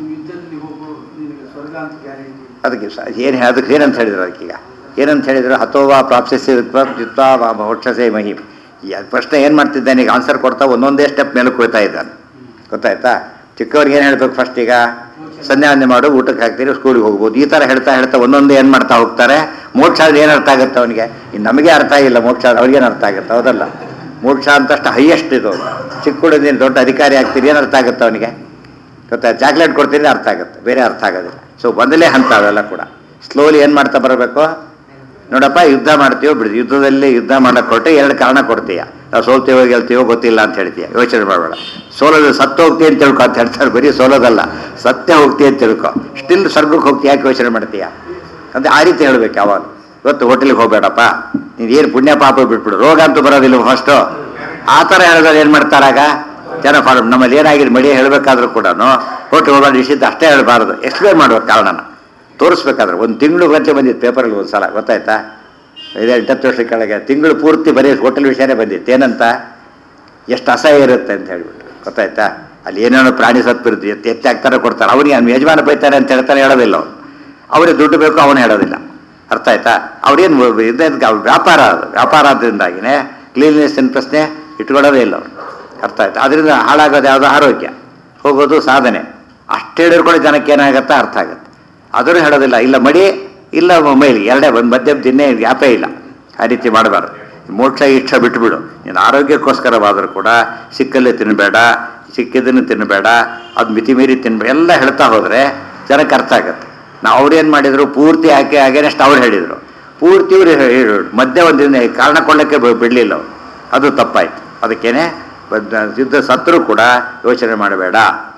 ಅದಕ್ಕೆ ಏನು ಅದಕ್ಕೆ ಏನಂತ ಹೇಳಿದ್ರು? ಅದಕ್ಕೀಗ ಏನಂತ ಹೇಳಿದ್ರು? ಹತೋವಾ ಪ್ರಾಪ್ಸಿಸಿ ಜಿತ್ವಾ ಮೋಕ್ಷಸೇ ಮಹಿಮ್. ಈ ಪ್ರಶ್ನೆ ಏನು ಮಾಡ್ತಿದ್ದಾನೆ ಈಗ, ಆನ್ಸರ್ ಕೊಡ್ತಾ ಒಂದೊಂದೇ ಸ್ಟೆಪ್ ಮೇಲೆ ಕುಳಿತಾ ಇದ್ದಾನೆ. ಗೊತ್ತಾಯ್ತಾ? ಚಿಕ್ಕವ್ರಿಗೆ ಏನು ಹೇಳ್ಬೇಕು? ಫಸ್ಟ್ ಈಗ ಸಂಧ್ಯಾವಂದನೆ ಮಾಡು, ಊಟಕ್ಕೆ ಹಾಕ್ತೀರಿ, ಸ್ಕೂಲಿಗೆ ಹೋಗ್ಬೋದು, ಈ ಥರ ಹೇಳ್ತಾ ಹೇಳ್ತಾ ಒಂದೊಂದೇ ಏನು ಮಾಡ್ತಾ ಹೋಗ್ತಾರೆ. ಮೋಕ್ಷ ಆದ್ರೆ ಏನು ಅರ್ಥ ಆಗುತ್ತೆ ಅವನಿಗೆ? ಇನ್ನು ನಮಗೆ ಅರ್ಥ ಆಗಿಲ್ಲ ಮೋಕ್ಷ, ಅವ್ರಿಗೇನು ಅರ್ಥ ಆಗುತ್ತೆ? ಹೌದಲ್ಲ? ಮೋಕ್ಷ ಅಂತಷ್ಟು ಹೈಯೆಸ್ಟ್ ಇದು. ಚಿಕ್ಕ ಹುಡುಗನ ದೊಡ್ಡ ಅಧಿಕಾರಿ ಆಗ್ತೀರಿ, ಏನು ಅರ್ಥ ಆಗುತ್ತೆ ಅವನಿಗೆ? ಗೊತ್ತಾಯ್ತು? ಚಾಕ್ಲೇಟ್ ಕೊಡ್ತೀನಿ ಅರ್ಥ ಆಗುತ್ತೆ, ಬೇರೆ ಅರ್ಥ ಆಗೋದಿಲ್ಲ. ಸೊ ಮೊದಲೇ ಹಂತ ಅವೆಲ್ಲ ಕೂಡ ಸ್ಲೋಲಿ ಏನು ಮಾಡ್ತಾ ಬರಬೇಕು. ನೋಡಪ್ಪ, ಯುದ್ಧ ಮಾಡ್ತೀವೋ ಬಿಡ್ತೀವಿ, ಯುದ್ಧದಲ್ಲಿ ಯುದ್ಧ ಮಾಡಕ್ಕೆ ಕೊಟ್ಟೆ ಎರಡು ಕಾರಣ ಕೊಡ್ತೀಯ. ನಾವು ಸೋಲ್ತೀವೋ ಗೆಲ್ತೀವೋ ಗೊತ್ತಿಲ್ಲ ಅಂತ ಹೇಳ್ತೀಯ, ಯೋಚನೆ ಮಾಡಬೇಡ. ಸೋಲೋದು ಸತ್ತು ಹೋಗ್ತೀಯ ಅಂತ ತಿಳ್ಕೊ ಅಂತ ಹೇಳ್ತಾರೆ. ಬರೀ ಸೋಲೋದಲ್ಲ, ಸತ್ಯ ಹೋಗ್ತೀಯ ಅಂತ ತಿಳ್ಕೊ. ಸ್ಟಿಲ್ ಸ್ವರ್ಗಕ್ಕೆ ಹೋಗ್ತೀಯ, ಯಾಕೆ ಯೋಚನೆ ಮಾಡ್ತೀಯ ಅಂತ ಆ ರೀತಿ ಹೇಳ್ಬೇಕು ಯಾವಾಗ. ಇವತ್ತು ಹೋಟೆಲ್ಗೆ ಹೋಗ್ಬೇಡಪ್ಪ, ನೀನು ಏನು ಪುಣ್ಯ ಪಾಪ ಬಿಟ್ಬಿಡು, ರೋಗ ಅಂತೂ ಬರೋದಿಲ್ಲ ಫಸ್ಟು. ಆ ಥರ ಹೇಳಿದ್ರೆ ಏನು ಮಾಡ್ತಾರಾಗ ಜನ ಫಾಲೋ. ನಮ್ಮಲ್ಲಿ ಏನಾಗಿದೆ ಮಡಿ ಹೇಳಬೇಕಾದ್ರೂ ಕೂಡ ಹೋಟೆಲ್ ಹೋಗೋದು ನಿಷಿದ್ಧ ಅಷ್ಟೇ ಹೇಳಬಾರ್ದು, ಎಕ್ಸ್ಪ್ಲೇನ್ ಮಾಡ್ಬೇಕು, ಕಾರಣನ ತೋರಿಸ್ಬೇಕಾದ್ರೆ. ಒಂದು ತಿಂಗಳು ಗಂಟೆ ಬಂದಿತ್ತು ಪೇಪರಲ್ಲಿ ಒಂದು ಸಲ, ಗೊತ್ತಾಯ್ತಾ? ಐದು ಎಂಟತ್ತು ವರ್ಷ ಕೆಳಗೆ ತಿಂಗಳು ಪೂರ್ತಿ ಬರೀ ಹೋಟೆಲ್ ವಿಷಯನೇ ಬಂದಿತ್ತು. ಏನಂತ, ಎಷ್ಟು ಅಸಹ್ಯ ಇರುತ್ತೆ ಅಂತ ಹೇಳ್ಬಿಟ್ಟು, ಗೊತ್ತಾಯ್ತಾ? ಅಲ್ಲಿ ಏನೇನೋ ಪ್ರಾಣಿ ಸತ್ತಿರುತ್ತೆ, ಎತ್ತಿ ಎತ್ತಿ ಹಾಕ್ತಾರೆ ಕೊಡ್ತಾರೆ. ಅವನಿಗೆ ಅವ್ನು ಯಜಮಾನ ಬೈತಾರೆ ಅಂತ ಹೇಳ್ತಾರೆ, ಹೇಳೋದಿಲ್ಲ ಅವನು. ಅವನಿಗೆ ದುಡ್ಡು ಬೇಕು, ಅವನು ಹೇಳೋದಿಲ್ಲ. ಅರ್ಥ ಆಯ್ತಾ? ಅವ್ರೇನು ಇದೇ ವ್ಯಾಪಾರ, ಅದು ವ್ಯಾಪಾರ ಆದ್ದರಿಂದಾಗಿನೇ ಕ್ಲೀನ್ನೆಸ್ಸಿನ ಪ್ರಶ್ನೆ ಇಟ್ಕೊಳ್ಳೋದೇ ಇಲ್ಲ ಅವನು. ಅರ್ಥ ಆಯ್ತಾ? ಅದರಿಂದ ಹಾಳಾಗೋದು ಯಾವುದೋ ಆರೋಗ್ಯ, ಹೋಗೋದು ಸಾಧನೆ. ಅಷ್ಟು ಹೇಳಿದ್ರು ಕೂಡ ಜನಕ್ಕೆ ಏನಾಗುತ್ತೆ ಅರ್ಥ ಆಗುತ್ತೆ. ಅದನ್ನು ಹೇಳೋದಿಲ್ಲ. ಇಲ್ಲ ಮಡಿ ಇಲ್ಲ ಮೈಲಿ ಎರಡೇ ಒಂದು ಮಧ್ಯಮ ತಿನ್ನೇ ವ್ಯಾಪೇ ಇಲ್ಲ. ಆ ರೀತಿ ಮಾಡಬಾರ್ದು. ಮೋಕ್ಷ ಇಚ್ಛೆ ಬಿಟ್ಟುಬಿಡು. ನೀನು ಆರೋಗ್ಯಕ್ಕೋಸ್ಕರವಾದರೂ ಕೂಡ ಸಿಕ್ಕಲ್ಲೇ ತಿನ್ನಬೇಡ, ಸಿಕ್ಕಿದ್ದನ್ನು ತಿನ್ನಬೇಡ, ಅದು ಮಿತಿ ಮೀರಿ ತಿನ್ಬೇಡ ಎಲ್ಲ ಹೇಳ್ತಾ ಹೋದರೆ ಜನಕ್ಕೆ ಅರ್ಥ ಆಗುತ್ತೆ. ನಾವು ಅವ್ರೇನು ಮಾಡಿದರು, ಪೂರ್ತಿ ಹಾಕಿ ಹಾಗೇನಷ್ಟು ಅವ್ರು ಹೇಳಿದರು, ಪೂರ್ತಿ ಇವರು ಹೇಳಿ ಮಧ್ಯೆ ಒಂದಿನ ಕಾರಣ ಕೊಳ್ಳೋಕ್ಕೆ ಬಿಡಲಿಲ್ಲ ಅವರು. ಅದು ತಪ್ಪಾಯಿತು. ಅದಕ್ಕೇನೆ ಸಿದ್ಧ ಸತ್ರು ಕೂಡ ಯೋಚನೆ ಮಾಡಬೇಡ.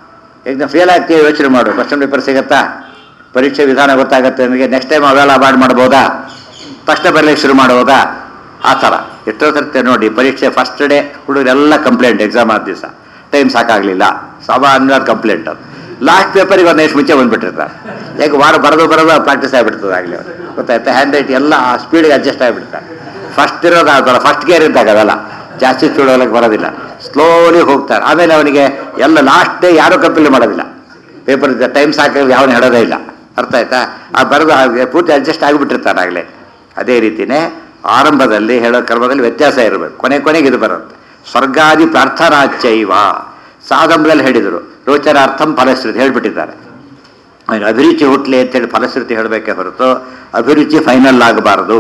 ಈಗ ಫೇಲ್ ಆಗ್ತೀವಿ ಯೋಚನೆ ಮಾಡು, ಕ್ವಶನ್ ಪೇಪರ್ ಸಿಗುತ್ತಾ, ಪರೀಕ್ಷೆ ವಿಧಾನ ಗೊತ್ತಾಗುತ್ತೆ ನಿಮಗೆ, ನೆಕ್ಸ್ಟ್ ಟೈಮ್ ಅವೆಲ್ಲ ಅವಾಯ್ಡ್ ಮಾಡ್ಬೋದಾ, ಫಸ್ಟ್ ಬರಲಿಕ್ಕೆ ಶುರು ಮಾಡ್ಬೋದಾ, ಆ ಥರ. ಎಷ್ಟೋ ಸರ್ತೆ ನೋಡಿ ಪರೀಕ್ಷೆ ಫಸ್ಟ್ ಡೇ ಹುಡುಗರೆಲ್ಲ ಕಂಪ್ಲೇಂಟ್, ಎಕ್ಸಾಮ್ ಆದ ದಿವಸ ಟೈಮ್ ಸಾಕಾಗಲಿಲ್ಲ, ಸಾಮಾನ್ಯ ಕಂಪ್ಲೇಂಟ್. ಅದು ಲಾಸ್ಟ್ ಪೇಪರಿಗೆ ಒಂದು ಎಷ್ಟು ಮುಂಚೆ ಬಂದುಬಿಟ್ಟಿರ್ತಾರೆ. ಯಾಕೆ ವಾರ ಬರೋದು ಬರೋದು ಪ್ರಾಕ್ಟೀಸ್ ಆಗಿಬಿಡ್ತದೆ ಆಗಲಿ ಅವ್ರು, ಗೊತ್ತಾಯ್ತಾ. ಹ್ಯಾಂಡ್ ರೈಟ್ ಎಲ್ಲ ಆ ಸ್ಪೀಡಿಗೆ ಅಡ್ಜಸ್ಟ್ ಆಗಿಬಿಡ್ತಾರೆ. ಫಸ್ಟ್ ಇರೋದು ಆಗಲ್ಲ, ಫಸ್ಟ್ ಗೇರ್ ಇದ್ದಾಗ ಅದಲ್ಲ, ಜಾಸ್ತಿ ಸ್ಪೀಡ್ ಹೋಗಕ್ಕೆ ಬರೋದಿಲ್ಲ, ಸ್ಲೋಲಿ ಹೋಗ್ತಾರೆ. ಆಮೇಲೆ ಅವನಿಗೆ ಎಲ್ಲ ಲಾಸ್ಟ್ ಡೇ ಯಾರೂ ಕಂಪ್ಲೀಟ್ ಮಾಡೋದಿಲ್ಲ, ಪೇಪರ್ ಟೈಮ್ ಸಾಕಾಗಿ ಯಾವನು ಹೇಳೋದೇ ಇಲ್ಲ. ಅರ್ಥ ಆಯ್ತಾ. ಆ ಬರೋದು ಪೂರ್ತಿ ಅಡ್ಜಸ್ಟ್ ಆಗಿಬಿಟ್ಟಿರ್ತಾರೆ ಆಗಲೇ. ಅದೇ ರೀತಿಯೇ ಆರಂಭದಲ್ಲಿ ಹೇಳೋ ಕ್ರಮದಲ್ಲಿ ವ್ಯತ್ಯಾಸ ಇರಬೇಕು, ಕೊನೆ ಕೊನೆಗೆ ಇದು ಬರುತ್ತೆ. ಸ್ವರ್ಗಾದಿ ಪ್ರಾರ್ಥನಾಚೈವ ಸಾಧಂಬದಲ್ಲಿ ಹೇಳಿದರು. ರೋಚನಾರ್ಥಂ ಫಲಶ್ರುತಿ ಹೇಳಿಬಿಟ್ಟಿದ್ದಾರೆ. ಅಭಿರುಚಿ ಹುಟ್ಲಿ ಅಂತೇಳಿ ಫಲಶ್ರುತಿ ಹೇಳಬೇಕೇ ಹೊರತು ಅಭಿರುಚಿ ಫೈನಲ್ ಆಗಬಾರದು.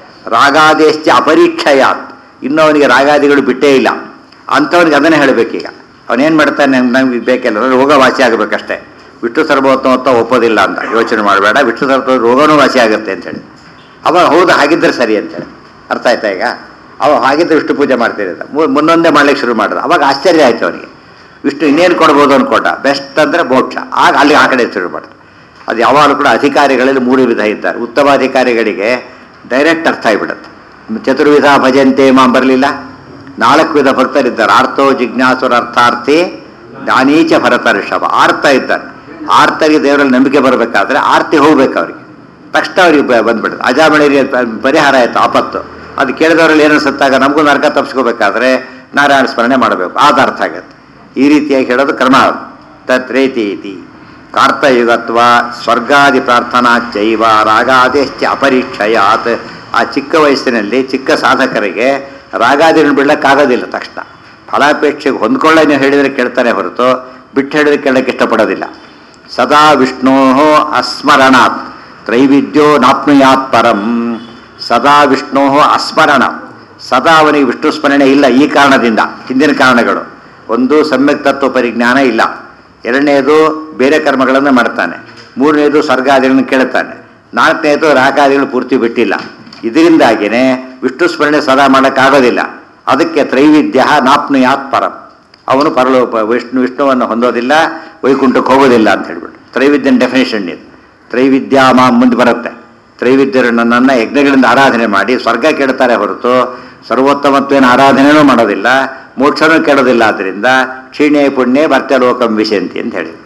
ರಾಗಾದೇಶ ಅಪರೀಕ್ಷಯಾತ್, ಇನ್ನೂ ಅವನಿಗೆ ರಾಗಾದಿಗಳು ಬಿಟ್ಟೇ ಇಲ್ಲ ಅಂಥವನಿಗೆ ಅದನ್ನೇ ಹೇಳಬೇಕೀಗ. ಅವನೇನು ಮಾಡ್ತಾನೆ, ನಮ್ಗೆ ಬೇಕೆಲ್ಲ ರೋಗ ವಾಸಿ ಆಗಬೇಕಷ್ಟೇ. ವಿಷ್ಣು ಸರ್ವೋತ್ತಮತ್ವ ಒಪ್ಪೋದಿಲ್ಲ ಅಂತ ಯೋಚನೆ ಮಾಡಬೇಡ, ವಿಷ್ಣು ಸರ್ವೋತ್ತಮ ರೋಗನೂ ವಾಸಿ ಆಗುತ್ತೆ ಅಂತೇಳಿ. ಅವಾಗ ಹೌದು ಹಾಗಿದ್ದರೆ ಸರಿ ಅಂತೇಳಿ. ಅರ್ಥ ಆಯ್ತಾ. ಈಗ ಅವ ಹಾಗಿದ್ದರೆ ವಿಷ್ಣು ಪೂಜೆ ಮಾಡ್ತಿದ್ದ, ಮುನ್ನೊಂದೇ ಮಾಡ್ಲಿಕ್ಕೆ ಶುರು ಮಾಡಿದ. ಅವಾಗ ಆಶ್ಚರ್ಯ ಆಯಿತು ಅವನಿಗೆ. ವಿಷ್ಣು ಇನ್ನೇನು ಕೊಡ್ಬೋದು ಅಂದ್ಕೊಂಡ, ಬೆಸ್ಟ್ ಅಂದರೆ ಮೋಕ್ಷ. ಆಗ ಅಲ್ಲಿ ಆ ಕಡೆ ಶುರು ಮಾಡಿದ. ಅದು ಯಾವಾಗಲೂ ಕೂಡ ಅಧಿಕಾರಿಗಳಲ್ಲಿ ಮೂರು ವಿಧ ಇದ್ದಾರೆ. ಉತ್ತಮ ಅಧಿಕಾರಿಗಳಿಗೆ ಡೈರೆಕ್ಟ್ ಅರ್ಥ ಆಗಿಬಿಡುತ್ತೆ. ಚತುರ್ವಿಧ ಭಜಂತೆ ಮಾಂ ಬರಲಿಲ್ಲ, ನಾಲ್ಕು ವಿಧ ಭಕ್ತರಿದ್ದಾರೆ. ಆರ್ತೋ ಜಿಜ್ಞಾಸುರ ಅರ್ಥಾರ್ಥಿ ಜ್ಞಾನೀಚ ಭರತ ಋಷಭ. ಆರ್ತ ಇದ್ದಾರೆ. ಆರ್ತರಿಗೆ ದೇವರಲ್ಲಿ ನಂಬಿಕೆ ಬರಬೇಕಾದ್ರೆ ಆರ್ತಿ ಹೋಗ್ಬೇಕು ಅವ್ರಿಗೆ, ತಕ್ಷಣ ಅವ್ರಿಗೆ ಬಂದ್ಬಿಡುತ್ತೆ. ಅಜಾಮಣಿಗೆ ಪರಿಹಾರ ಆಯಿತು ಆಪತ್ತು. ಅದು ಕೇಳಿದವರಲ್ಲಿ ಏನು ಸತ್ತಾಗ ನಮಗೂ ನರಕ ತಪ್ಪಿಸ್ಕೋಬೇಕಾದ್ರೆ ನಾರಾಯಣ ಸ್ಮರಣೆ ಮಾಡಬೇಕು, ಆದ ಅರ್ಥ ಆಗುತ್ತೆ. ಈ ರೀತಿಯಾಗಿ ಹೇಳೋದು ಕ್ರಮ. ತತ್ರೇತಿ ಇತಿ ಕಾರ್ತಯುಗತ್ವ ಸ್ವರ್ಗಾದಿ ಪ್ರಾರ್ಥನಾ ಚೈವ ರಾಗಾದೇಶ್ಚ ಅಪರೀಕ್ಷಯಾತ್. ಆ ಚಿಕ್ಕ ವಯಸ್ಸಿನಲ್ಲಿ ಚಿಕ್ಕ ಸಾಧಕರಿಗೆ ರಾಗಾದಿಗಳನ್ನು ಬಿಡೋಕ್ಕಾಗೋದಿಲ್ಲ. ತಕ್ಷಣ ಫಲಾಪೇಕ್ಷೆಗೆ ಹೊಂದ್ಕೊಳ್ಳೆ ನೀವು ಹೇಳಿದರೆ ಕೇಳ್ತಾನೆ ಹೊರತು ಬಿಟ್ಟು ಹೇಳಿದ್ರೆ ಕೇಳೋಕ್ಕೆ ಇಷ್ಟಪಡೋದಿಲ್ಲ. ಸದಾ ವಿಷ್ಣೋ ಅಸ್ಮರಣಾತ್ ತ್ರೈವಿದ್ಯೋ ನಾಪ್ನುಯಾತ್ ಪರಂ. ಸದಾ ವಿಷ್ಣೋ ಅಸ್ಮರಣ, ಸದಾ ಅವನಿಗೆ ವಿಷ್ಣು ಸ್ಮರಣೆ ಇಲ್ಲ. ಈ ಕಾರಣದಿಂದ, ಹಿಂದಿನ ಕಾರಣಗಳು, ಒಂದು ಸಮ್ಯಕ್ ತತ್ವ ಪರಿಜ್ಞಾನ ಇಲ್ಲ, ಎರಡನೇದು ಬೇರೆ ಕರ್ಮಗಳನ್ನು ಮಾಡ್ತಾನೆ, ಮೂರನೇದು ಸ್ವರ್ಗಾದಿಗಳನ್ನು ಕೇಳ್ತಾನೆ, ನಾಲ್ಕನೇದು ರಾಗಾದಿಗಳು ಪೂರ್ತಿ ಬಿಟ್ಟಿಲ್ಲ. ಇದರಿಂದಾಗಿಯೇ ವಿಷ್ಣು ಸ್ಮರಣೆ ಸದಾ ಮಾಡೋಕ್ಕಾಗೋದಿಲ್ಲ. ಅದಕ್ಕೆ ತ್ರೈವಿದ್ಯ ನಾಪ್ನುಯಾತ್ ಪರಂ, ಅವನು ಪರಲೋಕ ವಿಷ್ಣು ವಿಷ್ಣುವನ್ನು ಹೊಂದೋದಿಲ್ಲ, ವೈಕುಂಠಕ್ಕೆ ಹೋಗೋದಿಲ್ಲ ಅಂತ ಹೇಳ್ಬಿಟ್ಟು ತ್ರೈವಿದ್ಯನ ಡೆಫಿನೇಷನ್ ಇದು. ತ್ರೈವಿದ್ಯ ಮಾ ಮುಂದೆ ಬರುತ್ತೆ. ತ್ರೈವಿದ್ಯರು ನನ್ನನ್ನು ಯಜ್ಞಗಳಿಂದ ಆರಾಧನೆ ಮಾಡಿ ಸ್ವರ್ಗ ಕೇಳ್ತಾರೆ ಹೊರತು ಸರ್ವೋತ್ತಮತ್ವೇನ ಆರಾಧನೆಯೂ ಮಾಡೋದಿಲ್ಲ, ಮೋಕ್ಷನೂ ಕೇಳೋದಿಲ್ಲ. ಆದ್ದರಿಂದ ಕ್ಷೀಣೆ ಪುಣ್ಯ ಭರ್ತ್ಯ ಲೋಕಂ ವಿಶಂತಿ ಅಂತ ಹೇಳಿ.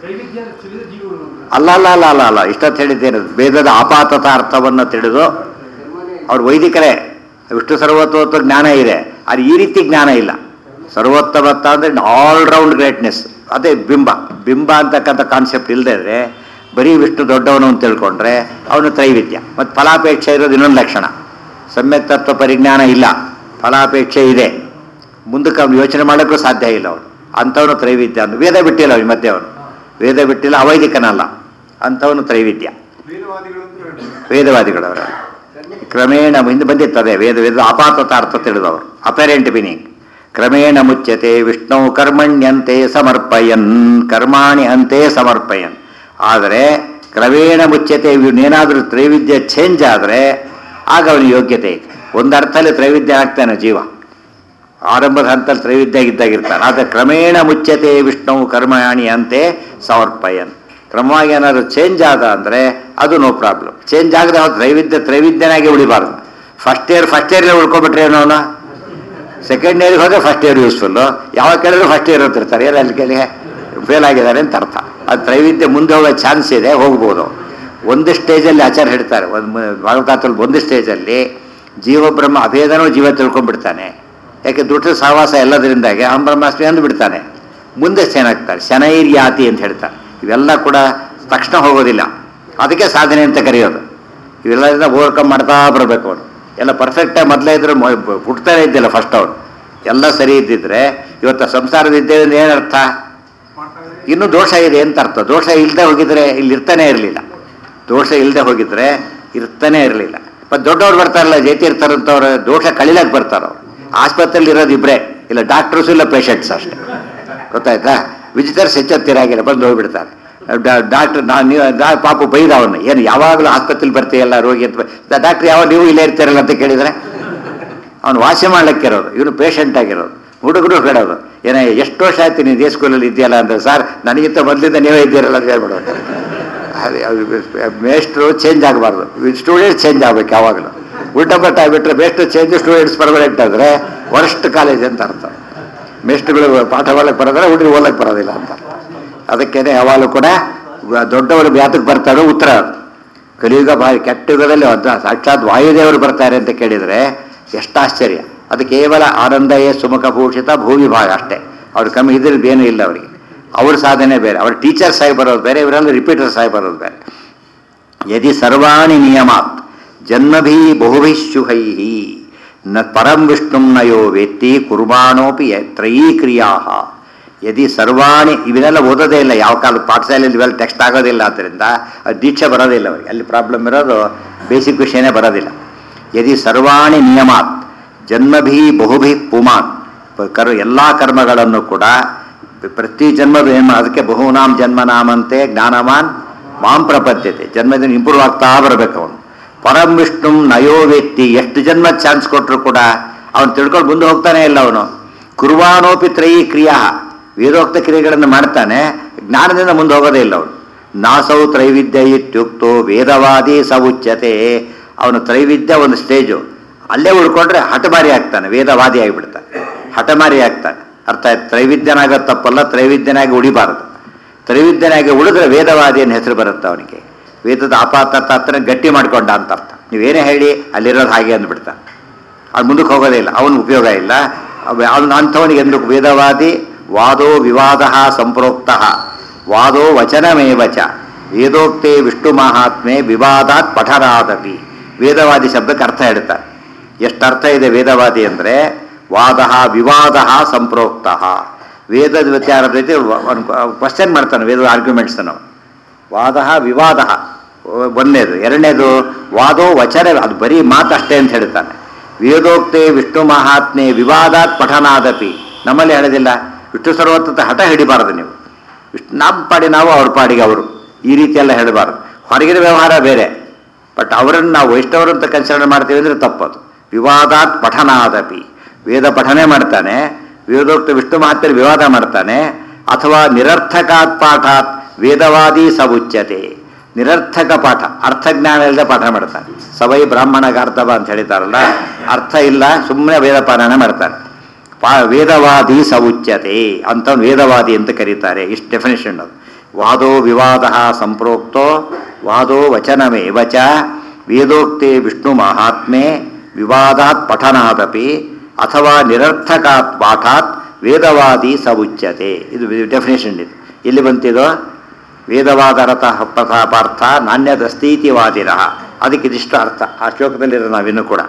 ಅಲ್ಲ ಅಲ್ಲ ಅಲ್ಲ ಅಲ್ಲ ಅಲ್ಲ ಇಷ್ಟೊತ್ತು ಹೇಳಿದ್ದೇನೆ. ವೇದದ ಆಪಾತತ ಅರ್ಥವನ್ನು ತಿಳಿದು ಅವ್ರು ವೈದಿಕರೇ. ವಿಷ್ಣು ಸರ್ವೋತ್ತಮತ್ವ ಜ್ಞಾನ ಇದೆ, ಅದು ಈ ರೀತಿ ಜ್ಞಾನ ಇಲ್ಲ. ಸರ್ವೋತ್ತಮತ್ವ ಅಂದರೆ ಆಲ್ ರೌಂಡ್ ಗ್ರೇಟ್ನೆಸ್, ಅದೇ ಬಿಂಬ. ಬಿಂಬ ಅಂತಕ್ಕಂಥ ಕಾನ್ಸೆಪ್ಟ್ ಇಲ್ಲದೆ ಇದ್ರೆ ಬರೀ ವಿಷ್ಣು ದೊಡ್ಡವನು ಅಂತ ತಿಳ್ಕೊಂಡ್ರೆ ಅವನು ತ್ರೈವಿದ್ಯ. ಮತ್ತು ಫಲಾಪೇಕ್ಷೆ ಇರೋದು ಇನ್ನೊಂದು ಲಕ್ಷಣ. ಸಮ್ಯಕ್ ತತ್ವ ಪರಿಜ್ಞಾನ ಇಲ್ಲ, ಫಲಾಪೇಕ್ಷೆ ಇದೆ, ಮುಂದಕ್ಕೆ ಅವನು ಯೋಚನೆ ಮಾಡೋಕ್ಕೂ ಸಾಧ್ಯ ಇಲ್ಲ. ಅವನು ಅಂಥವನು ತ್ರೈವಿದ್ಯ. ಅಂತ ವೇದ ಬಿಟ್ಟಿಲ್ಲ ಅವನು, ಮಧ್ಯೆ ಅವನು ವೇದ ಬಿಟ್ಟಿಲ್ಲ, ಅವೈದಿಕನಲ್ಲ, ಅಂಥವನು ತ್ರೈವಿದ್ಯ. ವೇದವಾದಿಗಳವರ ಕ್ರಮೇಣ ಹಿಂದೆ ಬಂದಿರ್ತದೆ. ವೇದ ವೇದ ಅಪಾತತ ಅರ್ಥ ತಿಳಿದವರು, ಅಪರೆಂಟ್ ಮೀನಿಂಗ್. ಕ್ರಮೇಣ ಮುಚ್ಯತೆ ವಿಷ್ಣು ಕರ್ಮಣ್ಯಂತೆ ಸಮರ್ಪಯನ್, ಕರ್ಮಾಣಿ ಅಂತೆ ಸಮರ್ಪಯನ್. ಆದರೆ ಕ್ರಮೇಣ ಮುಚ್ಯತೆ, ಇವನೇನಾದರೂ ತ್ರೈವಿದ್ಯ ಚೇಂಜ್ ಆದರೆ ಆಗ ಅವನಿಗೆ ಯೋಗ್ಯತೆ ಇದೆ. ಒಂದು ಅರ್ಥದಲ್ಲಿ ತ್ರೈವಿದ್ಯ ಆಗ್ತಾನೆ ಜೀವ, ಆರಂಭದ ಹಂತದಲ್ಲಿ ತ್ರೈವಿದ್ಯ ಇದ್ದಾಗಿರ್ತಾನೆ. ಆದರೆ ಕ್ರಮೇಣ ಮುಚ್ಯತೆ ವಿಷ್ಣು ಕರ್ಮಾಣಿ ಅಂತೆ ಸಮರ್ಪಯನ್. ಕ್ರಮವಾಗಿ ಏನಾದರೂ ಚೇಂಜ್ ಆದ ಅಂದರೆ ಅದು ನೋ ಪ್ರಾಬ್ಲಮ್. ಚೇಂಜ್ ಆಗದೆ ಅವ್ರು ತ್ರೈವಿದ್ಯ ತ್ರೈವಿದ್ಯನಾಗಿ ಉಳಿಬಾರ್ದು. ಫಸ್ಟ್ ಇಯರ್ ಫಸ್ಟ್ ಇಯರ್ಲೇ ಉಳ್ಕೊಬಿಟ್ರೆ ಏನೋ ಅವನು, ಸೆಕೆಂಡ್ ಇಯರ್ಗೆ ಹೋದರೆ ಫಸ್ಟ್ ಇಯರ್ ಯೂಸ್ಫುಲ್ಲು. ಯಾವಾಗ ಕೇಳಿದ್ರು ಫಸ್ಟ್ ಇಯರ್ ಅಂತಿರ್ತಾರೆ, ಎಲ್ಲ ಅಲ್ಲಿ ಕೇಳಿ ಫೇಲ್ ಆಗಿದ್ದಾರೆ ಅಂತ ಅರ್ಥ. ಅದು ತ್ರೈವಿದ್ಯ ಮುಂದೆ ಹೋಗೋ ಚಾನ್ಸ್ ಇದೆ, ಹೋಗ್ಬೋದು. ಒಂದು ಸ್ಟೇಜಲ್ಲಿ ಆಚಾರ ಹೇಳ್ತಾರೆ, ಒಂದು ಭಾಗವತದಲ್ಲಿ ಒಂದು ಸ್ಟೇಜಲ್ಲಿ ಜೀವಬ್ರಹ್ಮ ಅಭೇದನೂ ಜೀವ ತಿಳ್ಕೊಂಡ್ಬಿಡ್ತಾನೆ. ಯಾಕೆ ದುಷ್ಟ ಸಹವಾಸ ಎಲ್ಲದರಿಂದಾಗಿ ಅಹಂ ಬ್ರಹ್ಮಾಸ್ಮಿ ಅಂದು ಬಿಡ್ತಾನೆ. ಮುಂದೆ ಏನಾಗ್ತಾರೆ ಶನೈರ್ಯಾತಿ ಅಂತ ಹೇಳ್ತಾರೆ. ಇವೆಲ್ಲ ಕೂಡ ತಕ್ಷಣ ಹೋಗೋದಿಲ್ಲ, ಅದಕ್ಕೆ ಸಾಧನೆ ಅಂತ ಕರೆಯೋದು. ಇವೆಲ್ಲದಿಂದ ಓವರ್ಕಮ್ ಮಾಡ್ತಾ ಬರಬೇಕು. ಅವನು ಎಲ್ಲ ಪರ್ಫೆಕ್ಟಾಗಿ ಮೊದಲೇ ಇದ್ರೆ ಹುಡ್ತಾನೆ ಇದ್ದಿಲ್ಲ ಫಸ್ಟ್. ಅವನು ಎಲ್ಲ ಸರಿ ಇದ್ದಿದ್ರೆ ಇವತ್ತು ಸಂಸಾರದಿದ್ದೇವೆ ಅಂದ್ರೆ ಏನರ್ಥ, ಇನ್ನೂ ದೋಷ ಇದೆ ಅಂತ ಅರ್ಥ. ದೋಷ ಇಲ್ಲದೆ ಹೋಗಿದ್ರೆ ಇಲ್ಲಿ ಇರ್ತಾನೆ ಇರಲಿಲ್ಲ. ದೋಷ ಇಲ್ಲದೆ ಹೋಗಿದ್ರೆ ಇರ್ತಾನೆ ಇರಲಿಲ್ಲ. ಮತ್ತು ದೊಡ್ಡವ್ರು ಬರ್ತಾರಲ್ಲ ಜೈತೀರ್ಥರಂಥವ್ರು ದೋಷ ಕಳಿಲಕ್ಕೆ ಬರ್ತಾರವ್ರು. ಆಸ್ಪತ್ರೆಯಲ್ಲಿ ಇರೋದು ಇಬ್ಬರೇ, ಇಲ್ಲ ಡಾಕ್ಟರ್ಸು ಇಲ್ಲ ಪೇಷಂಟ್ಸ್ ಅಷ್ಟೇ. ಗೊತ್ತಾಯ್ತಾ? ವಿಜಿಟರ್ಸ್ ಹೆಚ್ಚೊತ್ತಿರಾಗಿಲ್ಲ, ಬಂದು ಹೋಗ್ಬಿಡ್ತಾರೆ. ಡಾಕ್ಟ್ರ್ ನಾನು ನೀವು ಪಾಪ ಬೈದ ಅವನ್ನ, ಏನು ಯಾವಾಗಲೂ ಆಸ್ಪತ್ರೆಲಿ ಬರ್ತೀಯಲ್ಲ ರೋಗಿ ಅಂತ. ಡಾಕ್ಟ್ರ್ ಯಾವಾಗ ನೀವು ಇಲ್ಲೇ ಇರ್ತೀರಲ್ಲ ಅಂತ ಕೇಳಿದರೆ ಅವನು ವಾಸಿ ಮಾಡ್ಲಿಕ್ಕಿರೋದು, ಇವನು ಪೇಷಂಟ್ ಆಗಿರೋದು. ಹುಡುಗರು ಹೇಳೋದು, ಏನೇ ಎಷ್ಟು ವರ್ಷ ಆಯ್ತು ನೀನು ಇದೇ ಸ್ಕೂಲಲ್ಲಿ ಇದೆಯಲ್ಲ ಅಂದರೆ, ಸರ್ ನನಗಿಂತ ಮೊದಲಿಂದ ನೀವೇ ಇದ್ದೀರಲ್ಲ ಅಂತ ಹೇಳ್ಬಿಡೋದು. ಮೇಸ್ಟ್ರು ಚೇಂಜ್ ಆಗಬಾರ್ದು, ಸ್ಟೂಡೆಂಟ್ಸ್ ಚೇಂಜ್ ಆಗ್ಬೇಕು ಯಾವಾಗಲೂ. ಉಲ್ಟಾ ಪಟ್ಟ ಆಗಿಬಿಟ್ರೆ ಮೇಸ್ಟ್ರು ಚೇಂಜ್ ಸ್ಟೂಡೆಂಟ್ಸ್ ಪರ್ಮನೆಂಟ್ ಆದರೆ ವರ್ಸ್ಟ್ ಕಾಲೇಜ್ ಅಂತ ಅರ್ಥ. ಮೇಸ್ಟ್ರುಗಳು ಪಾಠ ಒಳಗೆ ಬರೋದ್ರೆ ಹುಡುಗರು ಓದಕ್ಕೆ ಬರೋದಿಲ್ಲ ಅಂತ. ಅದಕ್ಕೇನೆ ಯಾವಾಗಲೂ ಕೂಡ ದೊಡ್ಡವರು ಬ್ಯಾತಕ್ಕೆ ಬರ್ತಾರೋ ಉತ್ತರ ಅದು. ಕಲಿಯುಗ ಬಾಯಿ ಕೆಟ್ಟ ಯುಗದಲ್ಲಿ ಸಾಕ್ಷಾತ್ ವಾಯುದೇವರು ಬರ್ತಾರೆ ಅಂತ ಕೇಳಿದರೆ ಎಷ್ಟು ಆಶ್ಚರ್ಯ. ಅದು ಕೇವಲ ಆನಂದಯೇ ಸುಮುಖ ಭೂಷಿತ ಭೂವಿಭಾಗ ಅಷ್ಟೇ. ಅವ್ರು ಕಮ್ಮಿ ಇದ್ರದ್ದು ಏನೂ ಇಲ್ಲ ಅವರಿಗೆ. ಅವ್ರ ಸಾಧನೆ ಬೇರೆ, ಅವ್ರ ಟೀಚರ್ಸ್ ಆಗಿ ಬರೋದು ಬೇರೆ, ಇವರೆಲ್ಲ ರಿಪೀಟರ್ಸ್ ಆಗಿ ಬರೋದು ಬೇರೆ. ಯದಿ ಸರ್ವಾಣಿ ನಿಯಮಾತ್ ಜನ್ಮಭಿ ಬಹುಭಿ ಶುಭೈ ನ ಪರಂ ವಿಷ್ಣುಂ ನಯೋ ವೇತ್ತಿ ಕುರ್ಬಾಣೋಪಿ ತ್ರಯೀ ಕ್ರಿಯಾ. ಯದಿ ಸರ್ವಾಣಿ ಇವನ್ನೆಲ್ಲ ಓದೋದೇ ಇಲ್ಲ ಯಾವ ಕಾಲ ಪಾಠಶಾಲೆಯಲ್ಲಿ, ಇವೆಲ್ಲ ಟೆಕ್ಸ್ಟ್ ಆಗೋದಿಲ್ಲ. ಆದ್ದರಿಂದ ಅದು ದೀಕ್ಷೆ ಬರೋದಿಲ್ಲ ಅವರಿಗೆ. ಅಲ್ಲಿ ಪ್ರಾಬ್ಲಮ್ ಇರೋದು ಬೇಸಿಕ್ ವಿಷಯನೇ ಬರೋದಿಲ್ಲ. ಯದಿ ಸರ್ವಾಣಿ ನಿಯಮಾತ್ ಜನ್ಮಭಿ ಬಹುಭಿ ಪುಮಾನ್ ಕರ್ ಎಲ್ಲ ಕರ್ಮಗಳನ್ನು ಕೂಡ ಪ್ರತಿ ಜನ್ಮದ ಏನು, ಅದಕ್ಕೆ ಬಹುನಾಮ್ ಜನ್ಮನಾಮಂತೆ ಜ್ಞಾನವಾನ್ ಮಾಂ ಪ್ರಪದ್ಯತೆ. ಜನ್ಮದಿಂದ ಇಂಪ್ರೂವ್ ಆಗ್ತಾ ಬರಬೇಕು ಅವನು. ಪರಂ ವಿಷ್ಣುಂ ನಯೋ ವ್ಯಕ್ತಿ, ಎಷ್ಟು ಜನ್ಮ ಚಾನ್ಸ್ ಕೊಟ್ಟರು ಕೂಡ ಅವನು ತಿಳ್ಕೊಂಡು ಮುಂದೆ ಹೋಗ್ತಾನೆ ಇಲ್ಲ. ಅವನು ಕುರ್ವಾಣೋಪಿ ತ್ರಯೀ ಕ್ರಿಯಾ, ವೇದೋಕ್ತ ಕ್ರಿಯೆಗಳನ್ನು ಮಾಡ್ತಾನೆ, ಜ್ಞಾನದಿಂದ ಮುಂದೆ ಹೋಗೋದೇ ಇಲ್ಲ ಅವನು. ನಾಸೌ ತ್ರೈವಿದ್ಯ ಇತ್ಯುಕ್ತೋ ವೇದವಾದಿ ಸ ಉಚ್ಯತೆ. ಅವನು ತ್ರೈವಿದ್ಯ ಒಂದು ಸ್ಟೇಜು, ಅಲ್ಲೇ ಉಳ್ಕೊಂಡ್ರೆ ಹಠಮಾರಿ ಆಗ್ತಾನೆ, ವೇದವಾದಿ ಆಗಿಬಿಡ್ತಾನೆ, ಹಠಮಾರಿ ಆಗ್ತಾನೆ. ಅರ್ಥ ಆಯ್ತು? ತ್ರೈವಿದ್ಯನಾಗೋದು ತಪ್ಪಲ್ಲ, ತ್ರೈವಿದ್ಯನಾಗಿ ಉಳಿಬಾರದು. ತ್ರೈವಿದ್ಯನಾಗಿ ಉಳಿದ್ರೆ ವೇದವಾದಿ ಅನ್ನೋ ಹೆಸರು ಬರುತ್ತೆ ಅವನಿಗೆ. ವೇದದ ಆಪಾತತ್ರ ಗಟ್ಟಿ ಮಾಡಿಕೊಂಡ ಅಂತ ಅರ್ಥ. ನೀವೇನೇ ಹೇಳಿ ಅಲ್ಲಿರೋದು ಹಾಗೆ ಅಂದ್ಬಿಡ್ತಾನೆ, ಅದು ಮುಂದಕ್ಕೆ ಹೋಗೋದೇ ಇಲ್ಲ, ಅವನು ಉಪಯೋಗ ಇಲ್ಲ. ಅವನು ಅಂಥವನಿಗೆ ಎಂದು ವೇದವಾದಿ ವಾದೋ ವಿವಾದ ಸಂಪ್ರೋಕ್ತ ವಾದೋ ವಚನಮೇವ ಚ ವೇದೋಕ್ತೆ ವಿಷ್ಣು ಮಹಾತ್ಮೆ ವಿವಾದಾತ್ ಪಠರಾದಪಿ. ವೇದವಾದಿ ಶಬ್ದಕ್ಕೆ ಅರ್ಥ ಹೇಳ್ತಾರೆ. ಎಷ್ಟು ಅರ್ಥ ಇದೆ ವೇದವಾದಿ ಅಂದರೆ, ವಾದ ವಿವಾದ ಸಂಪ್ರೋಕ್ತ. ವೇದದ ವಿಚಾರದ ಜೊತೆ ಕ್ವಶನ್ ಮಾಡ್ತಾನೆ, ವೇದದ ಆರ್ಗ್ಯುಮೆಂಟ್ಸನ್ನು. ವಾದ ವಿವಾದ ಒಂದನೇದು. ಎರಡನೇದು ವಾದೋ ವಚನ, ಅದು ಬರೀ ಮಾತಷ್ಟೇ ಅಂತ ಹೇಳ್ತಾನೆ. ವೇದೋಕ್ತೆ ವಿಷ್ಣು ಮಹಾತ್ಮೆ ವಿವಾದಾತ್ ಪಠನಾದಪಿ. ನಮ್ಮಲ್ಲಿ ಹೇಳೋದಿಲ್ಲ, ವಿಷ್ಣು ಸರ್ವತ್ರ ಹಠ ಹಿಡಿಬಾರದು ನೀವು. ವಿಷ್ಣು ನಮ್ಮ ಪಾಡಿ ನಾವು, ಅವ್ರ ಪಾಡಿಗೆ ಅವರು, ಈ ರೀತಿಯೆಲ್ಲ ಹೇಳಬಾರ್ದು. ಹೊರಗಿನ ವ್ಯವಹಾರ ಬೇರೆ, ಬಟ್ ಅವರನ್ನು ನಾವು ವೈಷ್ಣವರಂತ ಕನ್ಸಿಡರ್ ಮಾಡ್ತೀವಿ ಅಂದರೆ ತಪ್ಪದು. ವಿವಾದಾತ್ ಪಠನಾದಪಿ, ವೇದ ಪಠನೆ ಮಾಡ್ತಾನೆ, ವೇದೋಕ್ತ ವಿಷ್ಣು ಮಹಾತ್ಮೆ ವಿವಾದ ಮಾಡ್ತಾನೆ. ಅಥವಾ ನಿರರ್ಥಕಾತ್ ಪಾಠಾತ್ ವೇದವಾದಿ ಸವುಚ್ಯತೆ. ನಿರರ್ಥಕ ಪಾಠ, ಅರ್ಥಜ್ಞಾನ ಇಲ್ಲದೆ ಪಾಠ ಮಾಡ್ತಾನೆ. ಸವೈ ಬ್ರಾಹ್ಮಣಗಾರ್ಥವ ಅಂತ ಹೇಳಿದಾರಲ್ಲ, ಅರ್ಥ ಇಲ್ಲ, ಸುಮ್ಮನೆ ವೇದ ಪಾರಾಯಣ ಮಾಡ್ತಾನೆ. ಪಾ ವೇದವಾದಿ ಸವುಚ್ಯತೆ ಅಂತ ವೇದವಾದಿ ಅಂತ ಕರೀತಾರೆ. ಇಷ್ಟು ಡೆಫಿನೇಷನ್ ಅದು. ವಾದೋ ವಿವಾದ ಸಂಪ್ರೋಕ್ತೋ ವಾದೋ ವಚನಮೇವ ಚ ವೇದೋಕ್ತೆ ವಿಷ್ಣು ಮಹಾತ್ಮೆ ವಿವಾದಾತ್ ಪಠನಾದಪಿ ಅಥವಾ ನಿರರ್ಥಕಾತ್ ಪಾಠಾತ್ ವೇದವಾದಿ ಸವುಚ್ಯತೆ. ಇದು ಡೆಫಿನೇಷನ್. ಇದು ಎಲ್ಲಿ ಬಂತಿದೋ? ವೇದವಾದ ರಥ ಪಾರ್ಥ ನಾಣ್ಯದಸ್ತೀತಿವಾದಿನ. ಅದಕ್ಕೆ ಇದಿಷ್ಟು ಅರ್ಥ ಆ ಶ್ಲೋಕದಲ್ಲಿರೋ ನಾವಿನ್ನೂ ಕೂಡ.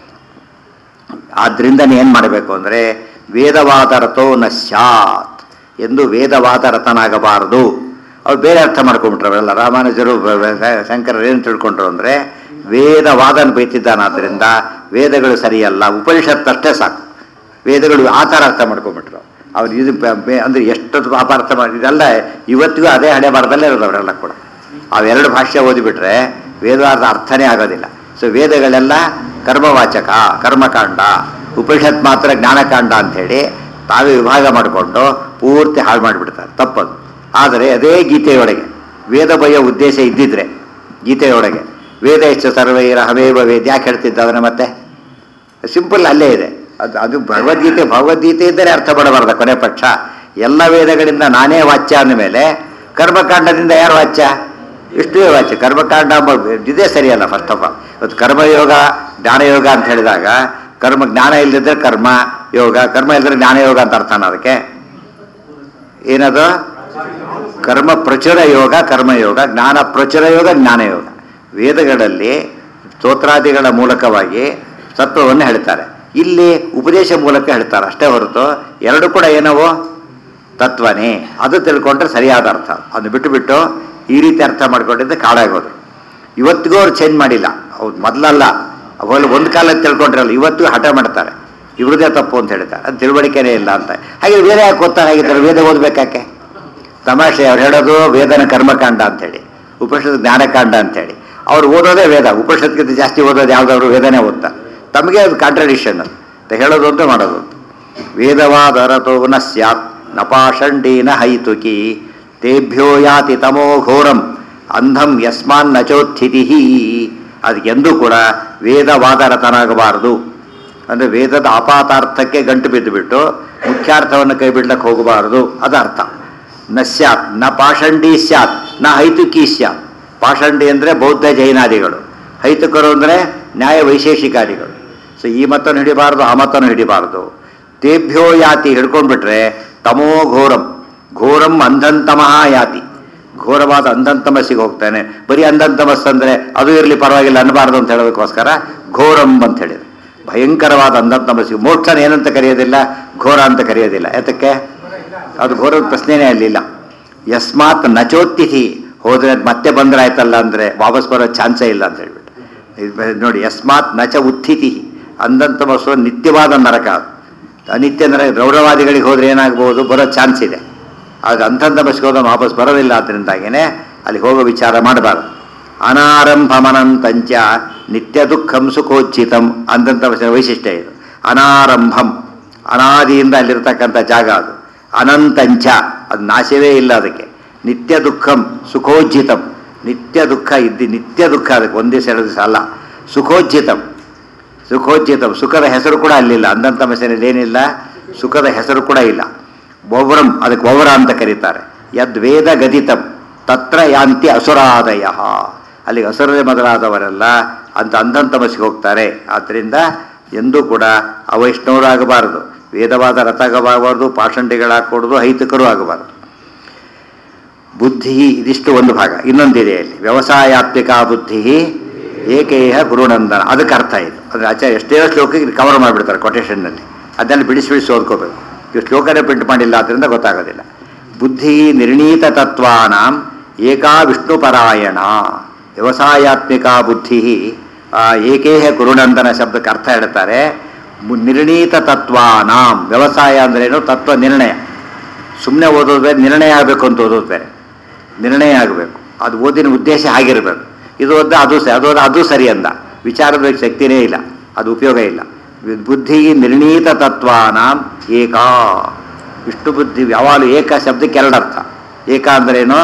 ಆದ್ದರಿಂದ ಏನು ಮಾಡಬೇಕು ಅಂದರೆ, ವೇದವಾದ ರಥೋ ನ ಸ್ಯಾತ್ ಎಂದು ವೇದವಾದ ರಥನಾಗಬಾರದು. ಅವ್ರು ಬೇರೆ ಅರ್ಥ ಮಾಡ್ಕೊಂಡ್ಬಿಟ್ರು ಅವರೆಲ್ಲ. ರಾಮಾನುಜರು ಶಂಕರರು ಏನು ತಿಳ್ಕೊಂಡ್ರು ಅಂದರೆ, ವೇದವಾದನ ಬೈತಿದ್ದಾನಾದ್ದರಿಂದ ವೇದಗಳು ಸರಿಯಲ್ಲ, ಉಪನಿಷತ್ತಷ್ಟೇ ಸಾಕು. ವೇದಗಳು ಆ ಥರ ಅರ್ಥ ಮಾಡ್ಕೊಂಡ್ಬಿಟ್ರು ಅವ್ರು. ಇದು ಅಂದರೆ ಎಷ್ಟೊತ್ತು ಅಪಾರ್ಥ ಮಾಡಿ, ಇದೆಲ್ಲ ಇವತ್ತಿಗೂ ಅದೇ ಹಣೆ ಬರದಲ್ಲೇ ಇರೋದು ಅವರೆಲ್ಲ ಕೂಡ. ಅವೆರಡು ಭಾಷೆ ಓದಿಬಿಟ್ರೆ ವೇದವಾದ ಅರ್ಥನೇ ಆಗೋದಿಲ್ಲ. ಸೊ ವೇದಗಳೆಲ್ಲ ಕರ್ಮವಾಚಕ, ಕರ್ಮಕಾಂಡ, ಉಪನಿಷತ್ ಮಾತ್ರ ಜ್ಞಾನಕಾಂಡ ಅಂಥೇಳಿ ತಾವೇ ವಿಭಾಗ ಮಾಡಿಕೊಂಡು ಪೂರ್ತಿ ಹಾಳು ಮಾಡಿಬಿಡ್ತಾರೆ. ತಪ್ಪದು. ಆದರೆ ಅದೇ ಗೀತೆಯೊಳಗೆ ವೇದ ಬಯ್ಯೋ ಉದ್ದೇಶ ಇದ್ದಿದ್ರೆ, ಗೀತೆಯೊಳಗೆ ವೇದ ಹೆಚ್ಚು ಸರ್ವೈರ ಹಮೇವ ವೇದ ಯಾಕೆ ಹೇಳ್ತಿದ್ದ ಅದನ್ನು? ಮತ್ತೆ ಸಿಂಪಲ್ ಅಲ್ಲೇ ಇದೆ ಅದು. ಅದು ಭಗವದ್ಗೀತೆ ಭಗವದ್ಗೀತೆ ಇದ್ದರೆ ಅರ್ಥ ಪಡಬಾರ್ದ ಕೊನೆ ಪಕ್ಷ. ಎಲ್ಲ ವೇದಗಳಿಂದ ನಾನೇ ವಾಚ್ಯ ಅಂದಮೇಲೆ ಕರ್ಮಕಾಂಡದಿಂದ ಯಾರು ವಾಚ್ಯ? ಇಷ್ಟೇ ವಾಚ್ಯ. ಕರ್ಮಕಾಂಡ ಇದೇ ಸರಿಯಲ್ಲ. ಫಸ್ಟ್ ಆಫ್ ಆಲ್ ಇವತ್ತು ಕರ್ಮಯೋಗ ಜ್ಞಾನಯೋಗ ಅಂತ ಹೇಳಿದಾಗ, ಕರ್ಮ ಜ್ಞಾನ ಇಲ್ಲದಿದ್ದರೆ ಕರ್ಮ ಯೋಗ, ಕರ್ಮ ಇಲ್ಲದ್ರೆ ಜ್ಞಾನಯೋಗ ಅಂತ ಅರ್ಥನ ಅದಕ್ಕೆ. ಏನದು? ಕರ್ಮ ಪ್ರಚುರ ಯೋಗ ಕರ್ಮಯೋಗ, ಜ್ಞಾನ ಪ್ರಚುರ ಯೋಗ ಜ್ಞಾನಯೋಗ. ವೇದಗಳಲ್ಲಿ ಸ್ತೋತ್ರಾದಿಗಳ ಮೂಲಕವಾಗಿ ತತ್ವವನ್ನು ಹೇಳ್ತಾರೆ, ಇಲ್ಲಿ ಉಪದೇಶ ಮೂಲಕ ಹೇಳ್ತಾರೆ ಅಷ್ಟೇ ಹೊರತು ಎರಡು ಕೂಡ ಏನವೋ ತತ್ವನೇ. ಅದು ತಿಳ್ಕೊಂಡ್ರೆ ಸರಿಯಾದ ಅರ್ಥ. ಅದು ಬಿಟ್ಟು ಬಿಟ್ಟು ಈ ರೀತಿ ಅರ್ಥ ಮಾಡ್ಕೊಂಡಿದ್ದೆ ಕಾಳಾಗೋದು. ಇವತ್ತಿಗೂ ಅವ್ರು ಚೇಂಜ್ ಮಾಡಿಲ್ಲ. ಹೌದು, ಮೊದಲಲ್ಲ, ಅವಾಗ ಒಂದು ಕಾಲಕ್ಕೆ ತಿಳ್ಕೊಂಡ್ರಲ್ಲ, ಇವತ್ತಿಗೂ ಹಠ ಮಾಡ್ತಾರೆ ಇವ್ರದೇ ತಪ್ಪು ಅಂತ ಹೇಳ್ತಾರೆ. ಅದು ತಿಳುವಳಿಕೆನೇ ಇಲ್ಲ ಅಂತ. ಹಾಗೆ ವೇದ ಯಾಕೆ ಓದ್ತಾರೆ ಆಗಿದ್ದಾರೆ? ವೇದ ಓದಬೇಕಾಕೆ? ತಮಾಷೆ. ಅವ್ರು ಹೇಳೋದು ವೇದನ ಕರ್ಮಕಾಂಡ ಅಂಥೇಳಿ, ಉಪನಿಷತ್ ಜ್ಞಾನಕಾಂಡ ಅಂಥೇಳಿ. ಅವ್ರು ಓದೋದೇ ವೇದ. ಉಪನಿಷತ್ಗಿಂತ ಜಾಸ್ತಿ ಓದೋದು ಯಾವುದಾದ್ರು ವೇದನೆ ಓದ್ತಾರೆ. ತಮಗೆ ಅದು ಕಾಂಟ್ರಡಿಕ್ಷನ್ ಅಂತ ಹೇಳೋದು ಅಂತ ಮಾಡೋದು. ವೇದವಾದ ಅರತೋ ನ ಸ್ಯಾತ್ ನ ಪಾಷಂಡೀನ ಹೈತುಕಿ ತೇಭ್ಯೋ ಯಾತಿ ತಮೋ ಘೋರಂ ಅಂಧಂ ಯಸ್ಮಾನ್ ನಚೋತ್ಥಿತಿ. ಅದಕ್ಕೆಂದೂ ಕೂಡ ವೇದವಾದರತನಾಗಬಾರದು. ಅಂದರೆ ವೇದದ ಆಪಾತಾರ್ಥಕ್ಕೆ ಗಂಟು ಬಿದ್ದು ಬಿಟ್ಟು ಮುಖ್ಯಾರ್ಥವನ್ನು ಕೈ ಬಿಡ್ಲಕ್ಕೆ ಹೋಗಬಾರದು, ಅದು ಅರ್ಥ. ನ ಸ್ಯಾತ್ ನ ಪಾಷಂಡಿ ಸ್ಯಾತ್ ನ ಹೈತುಕಿ ಸ್ಯಾತ್. ಪಾಷಂಡಿ ಅಂದರೆ ಬೌದ್ಧ ಜೈನಾದಿಗಳು, ಹೈತುಕರು ಅಂದರೆ ನ್ಯಾಯ ವೈಶೇಷಿಕಾದಿಗಳು. ಸೊ ಈ ಮತವನ್ನು ಹಿಡಿಬಾರ್ದು, ಆ ಮತವನ್ನು ಹಿಡಿಬಾರ್ದು. ತೇಭ್ಯೋ ಯಾತಿ ಹಿಡ್ಕೊಂಡ್ಬಿಟ್ರೆ ತಮೋ ಘೋರಂ, ಘೋರಂ ಅಂಧಂತಮಃ ಯಾತಿ, ಘೋರವಾದ ಅಂಧಂತಮಸ್ಸಿಗೆ ಹೋಗ್ತಾನೆ. ಬರೀ ಅಂಧಂತಮಸ್ ಅಂದರೆ ಅದು ಇರಲಿ ಪರವಾಗಿಲ್ಲ ಅನ್ನಬಾರ್ದು ಅಂತ ಹೇಳೋದಕ್ಕೋಸ್ಕರ ಘೋರಂ ಅಂತ ಹೇಳಿದ್ರು. ಭಯಂಕರವಾದ ಅಂಧಂತಮಸ್ಸಿಗೆ. ಮೋಕ್ಷನ ಏನಂತ ಕರೆಯೋದಿಲ್ಲ, ಘೋರ ಅಂತ ಕರೆಯೋದಿಲ್ಲ. ಯಾತಕ್ಕೆ? ಅದು ಘೋರದ ಪ್ರಶ್ನೆನೇ ಅಲ್ಲಿಲ್ಲ. ಯಸ್ಮಾತ್ ನಚೋತ್ತಿಥಿ, ಹೋದರೆ ಮತ್ತೆ ಬಂದ್ರೆ ಆಯ್ತಲ್ಲ ಅಂದರೆ ವಾಪಸ್ ಬರೋ ಚಾನ್ಸೇ ಇಲ್ಲ ಅಂತ ಹೇಳ್ಬಿಟ್ಟು ನೋಡಿ. ಯಸ್ಮಾತ್ ನಚ ಉತ್ಥಿತಿ, ಅಂಧಂತಮಸ್ಸು ನಿತ್ಯವಾದ ನರಕ. ಅನಿತ್ಯ ನರಕ. ಗೌರವಾದಿಗಳಿಗೆ ಹೋದರೆ ಏನಾಗ್ಬೋದು, ಬರೋ ಚಾನ್ಸ್ ಇದೆ. ಆಗ ಅಂಧಂತಮಸ್ಸಿಗೆ ಹೋದ ವಾಪಸ್ ಬರೋದಿಲ್ಲ. ಅದರಿಂದಾಗಿಯೇ ಅಲ್ಲಿ ಹೋಗೋ ವಿಚಾರ ಮಾಡಬಾರ್ದು. ಅನಾರಂಭಮನಂತಂಚ ನಿತ್ಯ ದುಃಖಂ ಸುಖೋಚಿತಂ. ಅಂಧಂತಮಸ್ಸಿನ ವೈಶಿಷ್ಟ್ಯ ಇದು. ಅನಾರಂಭಂ, ಅನಾದಿಯಿಂದ ಅಲ್ಲಿರ್ತಕ್ಕಂಥ ಜಾಗ ಅದು. ಅನಂತಂಚ, ಅದು ನಾಶವೇ ಇಲ್ಲ ಅದಕ್ಕೆ. ನಿತ್ಯ ದುಃಖಂ ಸುಖೋಜ್ಜಿತಂ, ನಿತ್ಯ ದುಃಖ ಇದ್ದಿ ನಿತ್ಯ ದುಃಖ ಅದಕ್ಕೆ. ಒಂದೇ ದಿವಸ ಎರಡು ದಿವಸ ಅಲ್ಲ. ಸುಖೋಜ್ಜಿತಂ, ಸುಖೋಜ್ಜಿತಂ, ಸುಖದ ಹೆಸರು ಕೂಡ ಅಲ್ಲಿಲ್ಲ. ಅಂಧಂತಮಸ್ಸಿನಲ್ಲಿ ಏನಿಲ್ಲ, ಸುಖದ ಹೆಸರು ಕೂಡ ಇಲ್ಲ. ವೌವ್ರಂ, ಅದಕ್ಕೆ ವೌವ್ರ ಅಂತ ಕರೀತಾರೆ. ಯದ್ವೇದ ಗದಿತಂ ತತ್ರ ಯಾಂತಿ ಅಸುರಾದಯ. ಅಲ್ಲಿಗೆ ಅಸುರರೇ ಮೊದಲಾದವರೆಲ್ಲ ಅಂತ ಅಂಧಂತಮಸ್ಸಿಗೆ ಹೋಗ್ತಾರೆ. ಆದ್ದರಿಂದ ಎಂದೂ ಕೂಡ ಅವೈಷ್ಣವರಾಗಬಾರದು, ವೇದವಾದ ರಥಾಗಬಾರದು, ಪಾಷಂಡಿಗಳಾಗಕೂಡದು, ಹೈತಕರು ಆಗಬಾರದು. ಬುದ್ಧಿ, ಇದಿಷ್ಟು ಒಂದು ಭಾಗ. ಇನ್ನೊಂದಿದೆ ಅಲ್ಲಿ, ವ್ಯವಸಾಯಾತ್ಮಿಕ ಬುದ್ಧಿ ಏಕೇಹ ಗುರುನಂದನ. ಅದಕ್ಕೆ ಅರ್ಥ ಇದು. ಅಂದರೆ ಆಚಾರ್ಯ ಎಷ್ಟೇ ಶ್ಲೋಕಕ್ಕೆ ಕವರ್ ಮಾಡಿಬಿಡ್ತಾರೆ ಕೊಟೇಶನ್ನಲ್ಲಿ. ಅದನ್ನು ಬಿಡಿಸಿ ಬಿಡಿಸಿ ಓದ್ಕೋಬೇಕು. ಇವು ಶ್ಲೋಕನೇ ಪ್ರಿಂಟ್ ಮಾಡಿಲ್ಲ, ಆದ್ದರಿಂದ ಗೊತ್ತಾಗೋದಿಲ್ಲ. ಬುದ್ಧಿ ನಿರ್ಣೀತ ತತ್ವಾನಾಂ ಏಕಾ ವಿಷ್ಣುಪರಾಯಣ. ವ್ಯವಸಾಯಾತ್ಮಿಕ ಬುದ್ಧಿ ಏಕೇಹ ಗುರುನಂದನ ಶಬ್ದಕ್ಕೆ ಅರ್ಥ ಹೇಳ್ತಾರೆ. ನಿರ್ಣೀತ ತತ್ವಾನಾಂ, ವ್ಯವಸಾಯ ಅಂದ್ರೇನು, ತತ್ವ ನಿರ್ಣಯ. ಸುಮ್ಮನೆ ಓದೋದು ಬೇರೆ, ನಿರ್ಣಯ ಆಗಬೇಕು ಅಂತ ಓದೋದು ಬೇರೆ. ನಿರ್ಣಯ ಆಗಬೇಕು, ಅದು ಓದಿನ ಉದ್ದೇಶ ಆಗಿರಬೇಕು. ಇದು ಓದ ಅದು ಸರಿ, ಅದು ಅದು ಸರಿ ಅಂದ. ವಿಚಾರದ ಶಕ್ತಿನೇ ಇಲ್ಲ, ಅದು ಉಪಯೋಗ ಇಲ್ಲ. ಬುದ್ಧಿ ನಿರ್ಣೀತ ತತ್ವಾನಾಂ ಏಕಾ. ವಿಷ್ಣು ಬುದ್ಧಿ ಯಾವಾಗಲೂ ಏಕ ಶಬ್ದಕ್ಕೆ ಎರಡರ್ಥ. ಏಕ ಅಂದ್ರೇನು,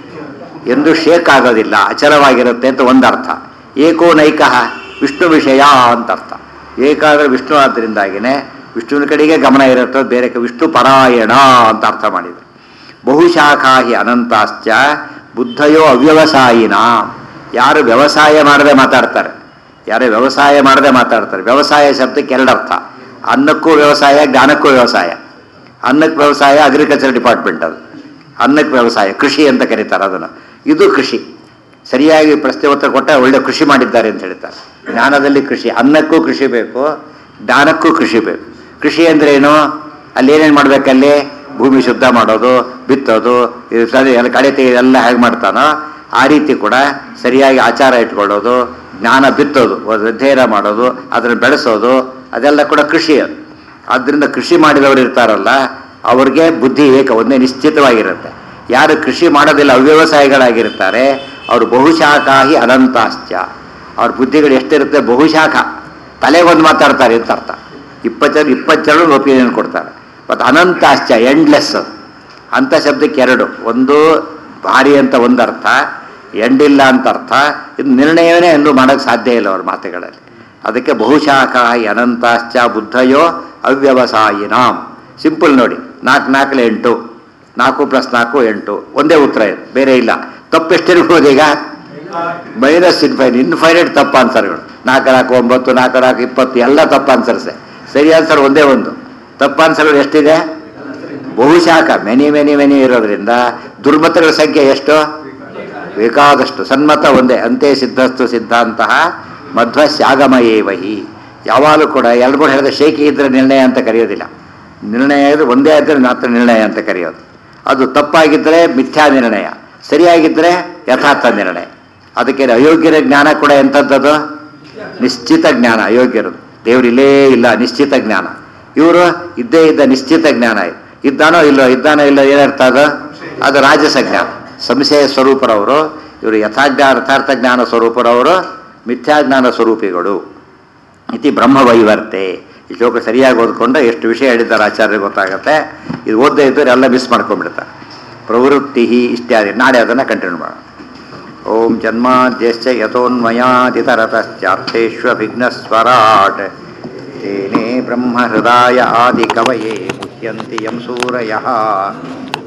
ಎಂದು ಶೇಕ್ ಆಗೋದಿಲ್ಲ, ಅಚಲವಾಗಿರುತ್ತೆ ಅಂತ ಒಂದರ್ಥ. ಏಕೋ ನೈಕಃ ವಿಷ್ಣು ವಿಷಯ ಅಂತ ಅರ್ಥ. ಏಕ ಅಂದರೆ ವಿಷ್ಣು, ಆದ್ದರಿಂದಾಗಿನೇ ವಿಷ್ಣುವಿನ ಕಡೆಗೆ ಗಮನ ಇರುತ್ತೆ, ಬೇರೆ ವಿಷ್ಣು ಪರಾಯಣ ಅಂತ ಅರ್ಥ ಮಾಡಿದರು. ಬಹುಶಾಖಾಹಿ ಅನಂತಾಶ್ಚ ಬುದ್ಧಯೋ ಅವ್ಯವಸಾಯಿನ. ಯಾರು ವ್ಯವಸಾಯ ಮಾಡದೆ ಮಾತಾಡ್ತಾರೆ, ಯಾರು ವ್ಯವಸಾಯ ಮಾಡದೆ ಮಾತಾಡ್ತಾರೆ. ವ್ಯವಸಾಯ ಶಬ್ದಕ್ಕೆ ಎರಡರ್ಥ. ಅನ್ನಕ್ಕೂ ವ್ಯವಸಾಯ, ಜ್ಞಾನಕ್ಕೂ ವ್ಯವಸಾಯ. ಅನ್ನಕ್ಕೆ ವ್ಯವಸಾಯ ಅಗ್ರಿಕಲ್ಚರ್ ಡಿಪಾರ್ಟ್ಮೆಂಟ್, ಅದು ಅನ್ನಕ್ಕೆ ವ್ಯವಸಾಯ, ಕೃಷಿ ಅಂತ ಕರೀತಾರೆ ಅದನ್ನು. ಇದು ಕೃಷಿ. ಸರಿಯಾಗಿ ಪ್ರಶ್ನೆ ಉತ್ತರ ಕೊಟ್ಟ ಒಳ್ಳೆ ಕೃಷಿ ಮಾಡಿದ್ದಾರೆ ಅಂತ ಹೇಳ್ತಾರೆ. ಜ್ಞಾನದಲ್ಲಿ ಕೃಷಿ, ಅನ್ನಕ್ಕೂ ಕೃಷಿ ಬೇಕು, ಜ್ಞಾನಕ್ಕೂ ಕೃಷಿ ಬೇಕು. ಕೃಷಿ ಅಂದರೆ ಏನು, ಅಲ್ಲಿ ಏನೇನು ಮಾಡಬೇಕಲ್ಲಿ, ಭೂಮಿ ಶುದ್ಧ ಮಾಡೋದು, ಬಿತ್ತೋದು, ಎಲ್ಲ ಕಳೆ ತೆಗೆದೆಲ್ಲ ಹೇಗೆ ಮಾಡ್ತಾನೋ ಆ ರೀತಿ ಕೂಡ ಸರಿಯಾಗಿ ಆಚಾರ ಇಟ್ಕೊಳ್ಳೋದು, ಜ್ಞಾನ ಬಿತ್ತೋದು, ಅಧ್ಯಯನ ಮಾಡೋದು, ಅದನ್ನು ಬೆಳೆಸೋದು, ಅದೆಲ್ಲ ಕೂಡ ಕೃಷಿ. ಅದು ಆದ್ದರಿಂದ ಕೃಷಿ ಮಾಡಿದವರು ಇರ್ತಾರಲ್ಲ ಅವ್ರಿಗೆ ಬುದ್ಧಿ ಏಕ, ಒಂದೇ ನಿಶ್ಚಿತವಾಗಿರುತ್ತೆ. ಯಾರು ಕೃಷಿ ಮಾಡೋದಿಲ್ಲ, ಅವ್ಯವಸಾಯಿಗಳಾಗಿರ್ತಾರೆ, ಅವರು ಬಹುಶಾಖಾಹಿ ಅನಂತಾಶ್ಚ. ಅವ್ರ ಬುದ್ಧಿಗಳು ಎಷ್ಟಿರುತ್ತೆ, ಬಹುಶಾಖ. ತಲೆಗೊಂದು ಮಾತಾಡ್ತಾರೆ ಅಂತ ಅರ್ಥ. ಇಪ್ಪತ್ತು ಜನ ಇಪ್ಪತ್ತು ಜನ ಒಪಿನಿಯನ್ ಕೊಡ್ತಾರೆ. ಮತ್ತು ಅನಂತಾಶ್ಚ ಎಂಡ್ಲೆಸ್. ಅಂಥ ಶಬ್ದಕ್ಕೆ ಎರಡು, ಒಂದು ಭಾರಿ ಅಂತ ಒಂದು ಅರ್ಥ, ಎಂಡಿಲ್ಲ ಅಂತ ಅರ್ಥ. ಇದು ನಿರ್ಣಯವೇ ಎಂದು ಮಾಡೋಕ್ಕೆ ಸಾಧ್ಯ ಇಲ್ಲ ಅವ್ರ ಮಾತುಗಳಲ್ಲಿ. ಅದಕ್ಕೆ ಬಹುಶಾಖಾಹಿ ಅನಂತಾಶ್ಚ ಬುದ್ಧಯೋ ಅವ್ಯವಸಾಯಿನಾಂ. ಸಿಂಪಲ್ ನೋಡಿ, ನಾಲ್ಕು ನಾಲ್ಕಲೆ ಎಂಟು, ನಾಲ್ಕು ಪ್ಲಸ್ ನಾಲ್ಕು ಎಂಟು, ಒಂದೇ ಉತ್ತರ ಇದೆ, ಬೇರೆ ಇಲ್ಲ. ತಪ್ಪು ಎಷ್ಟಿರ್ಬೋದು ಈಗ, ಮೈನಸ್ ಇನ್ಫೈನ್ ಇನ್ಫೈನೈಟ್ ತಪ್ಪು ಆನ್ಸರ್ಗಳು. ನಾಲ್ಕು ನಾಲ್ಕು ಒಂಬತ್ತು, ನಾಲ್ಕು ನಾಲ್ಕು ಇಪ್ಪತ್ತು, ಎಲ್ಲ ತಪ್ಪು ಆನ್ಸರ್ಸೆ. ಸರಿ ಆನ್ಸರ್ ಒಂದೇ ಒಂದು. ತಪ್ಪು ಆನ್ಸರ್ಗಳು ಎಷ್ಟಿದೆ, ಬಹುಶಾಖ, ಮೆನಿ ಮೆನಿ ಮೆನಿ ಇರೋದ್ರಿಂದ ದುರ್ಮತಗಳ ಸಂಖ್ಯೆ ಎಷ್ಟು ಬೇಕಾದಷ್ಟು. ಸನ್ಮತ ಒಂದೇ. ಅಂತೆ ಸಿದ್ಧಸ್ತು ಸಿದ್ಧಾಂತ ಮಧ್ವಸ್ಯಾಗಮಯೇವಹಿ. ಯಾವಾಗಲೂ ಕೂಡ ಎರಡು ಮೂರು ಹೇಳಿದ್ರೆ ಶೇಕಿ ಇದ್ದರೆ ನಿರ್ಣಯ ಅಂತ ಕರೆಯೋದಿಲ್ಲ. ನಿರ್ಣಯ ಇದ್ರೆ ಒಂದೇ ಆದರೆ ಮಾತ್ರ ನಿರ್ಣಯ ಅಂತ ಕರೆಯೋದು. ಅದು ತಪ್ಪಾಗಿದ್ದರೆ ಮಿಥ್ಯಾ ನಿರ್ಣಯ, ಸರಿಯಾಗಿದ್ದರೆ ಯಥಾರ್ಥ ನಿರ್ಣಯ. ಅದಕ್ಕೆ ಅಯೋಗ್ಯರ ಜ್ಞಾನ ಕೂಡ ಎಂಥದ್ದದು? ನಿಶ್ಚಿತ ಜ್ಞಾನ. ಅಯೋಗ್ಯರು ದೇವ್ರು ಇಲ್ಲೇ ಇಲ್ಲ, ನಿಶ್ಚಿತ ಜ್ಞಾನ. ಇವರು ಇದ್ದೇ ಇದ್ದ ನಿಶ್ಚಿತ ಜ್ಞಾನ. ಇದ್ದಾನೋ ಇಲ್ಲೋ, ಇದ್ದಾನೋ ಇಲ್ಲೋ, ಏನರ್ಥ ಅದು? ಅದು ರಾಜಸ ಜ್ಞಾನ. ಸಂಶಯ ಸ್ವರೂಪರವರು ಇವರು, ಯಥಾಜ್ಞಾನ ಯಥಾರ್ಥ ಜ್ಞಾನ ಸ್ವರೂಪರವರು ಮಿಥ್ಯಾಜ್ಞಾನ ಸ್ವರೂಪಿಗಳು. ಇತಿ ಬ್ರಹ್ಮವೈವರ್ತೆ. ಈ ಶ್ಲೋಕ ಸರಿಯಾಗಿ ಓದ್ಕೊಂಡು ಎಷ್ಟು ವಿಷಯ ಹೇಳಿದ್ದಾರೆ ಆಚಾರ್ಯ ಗೊತ್ತಾಗತ್ತೆ. ಇದು ಓದದೇ ಇದ್ದವ್ರು ಎಲ್ಲ ಮಿಸ್ ಮಾಡ್ಕೊಂಡ್ಬಿಡ್ತಾರೆ. ಪ್ರವೃತ್ತಿ ಇತ್ಯಾದಿ. ನಾಳೆ ಅದನ್ನು ಕಂಟಿನ್ಯೂ ಮಾಡೋಣ. ಓಂ ಜನ್ಮಾದ್ಯಶ್ಚ ಯತೋನ್ಮಯಾದಿತರತಶ್ಚಾರ್ಥೇಷ್ವಭಿಘ್ನಸ್ವರಾಟ್ ತೇನೇ ಬ್ರಹ್ಮಹೃದಾಯ ಆದಿಕವಯೇ ಮುಹ್ಯಂತಿ ಯಂ ಸೂರಯಃ.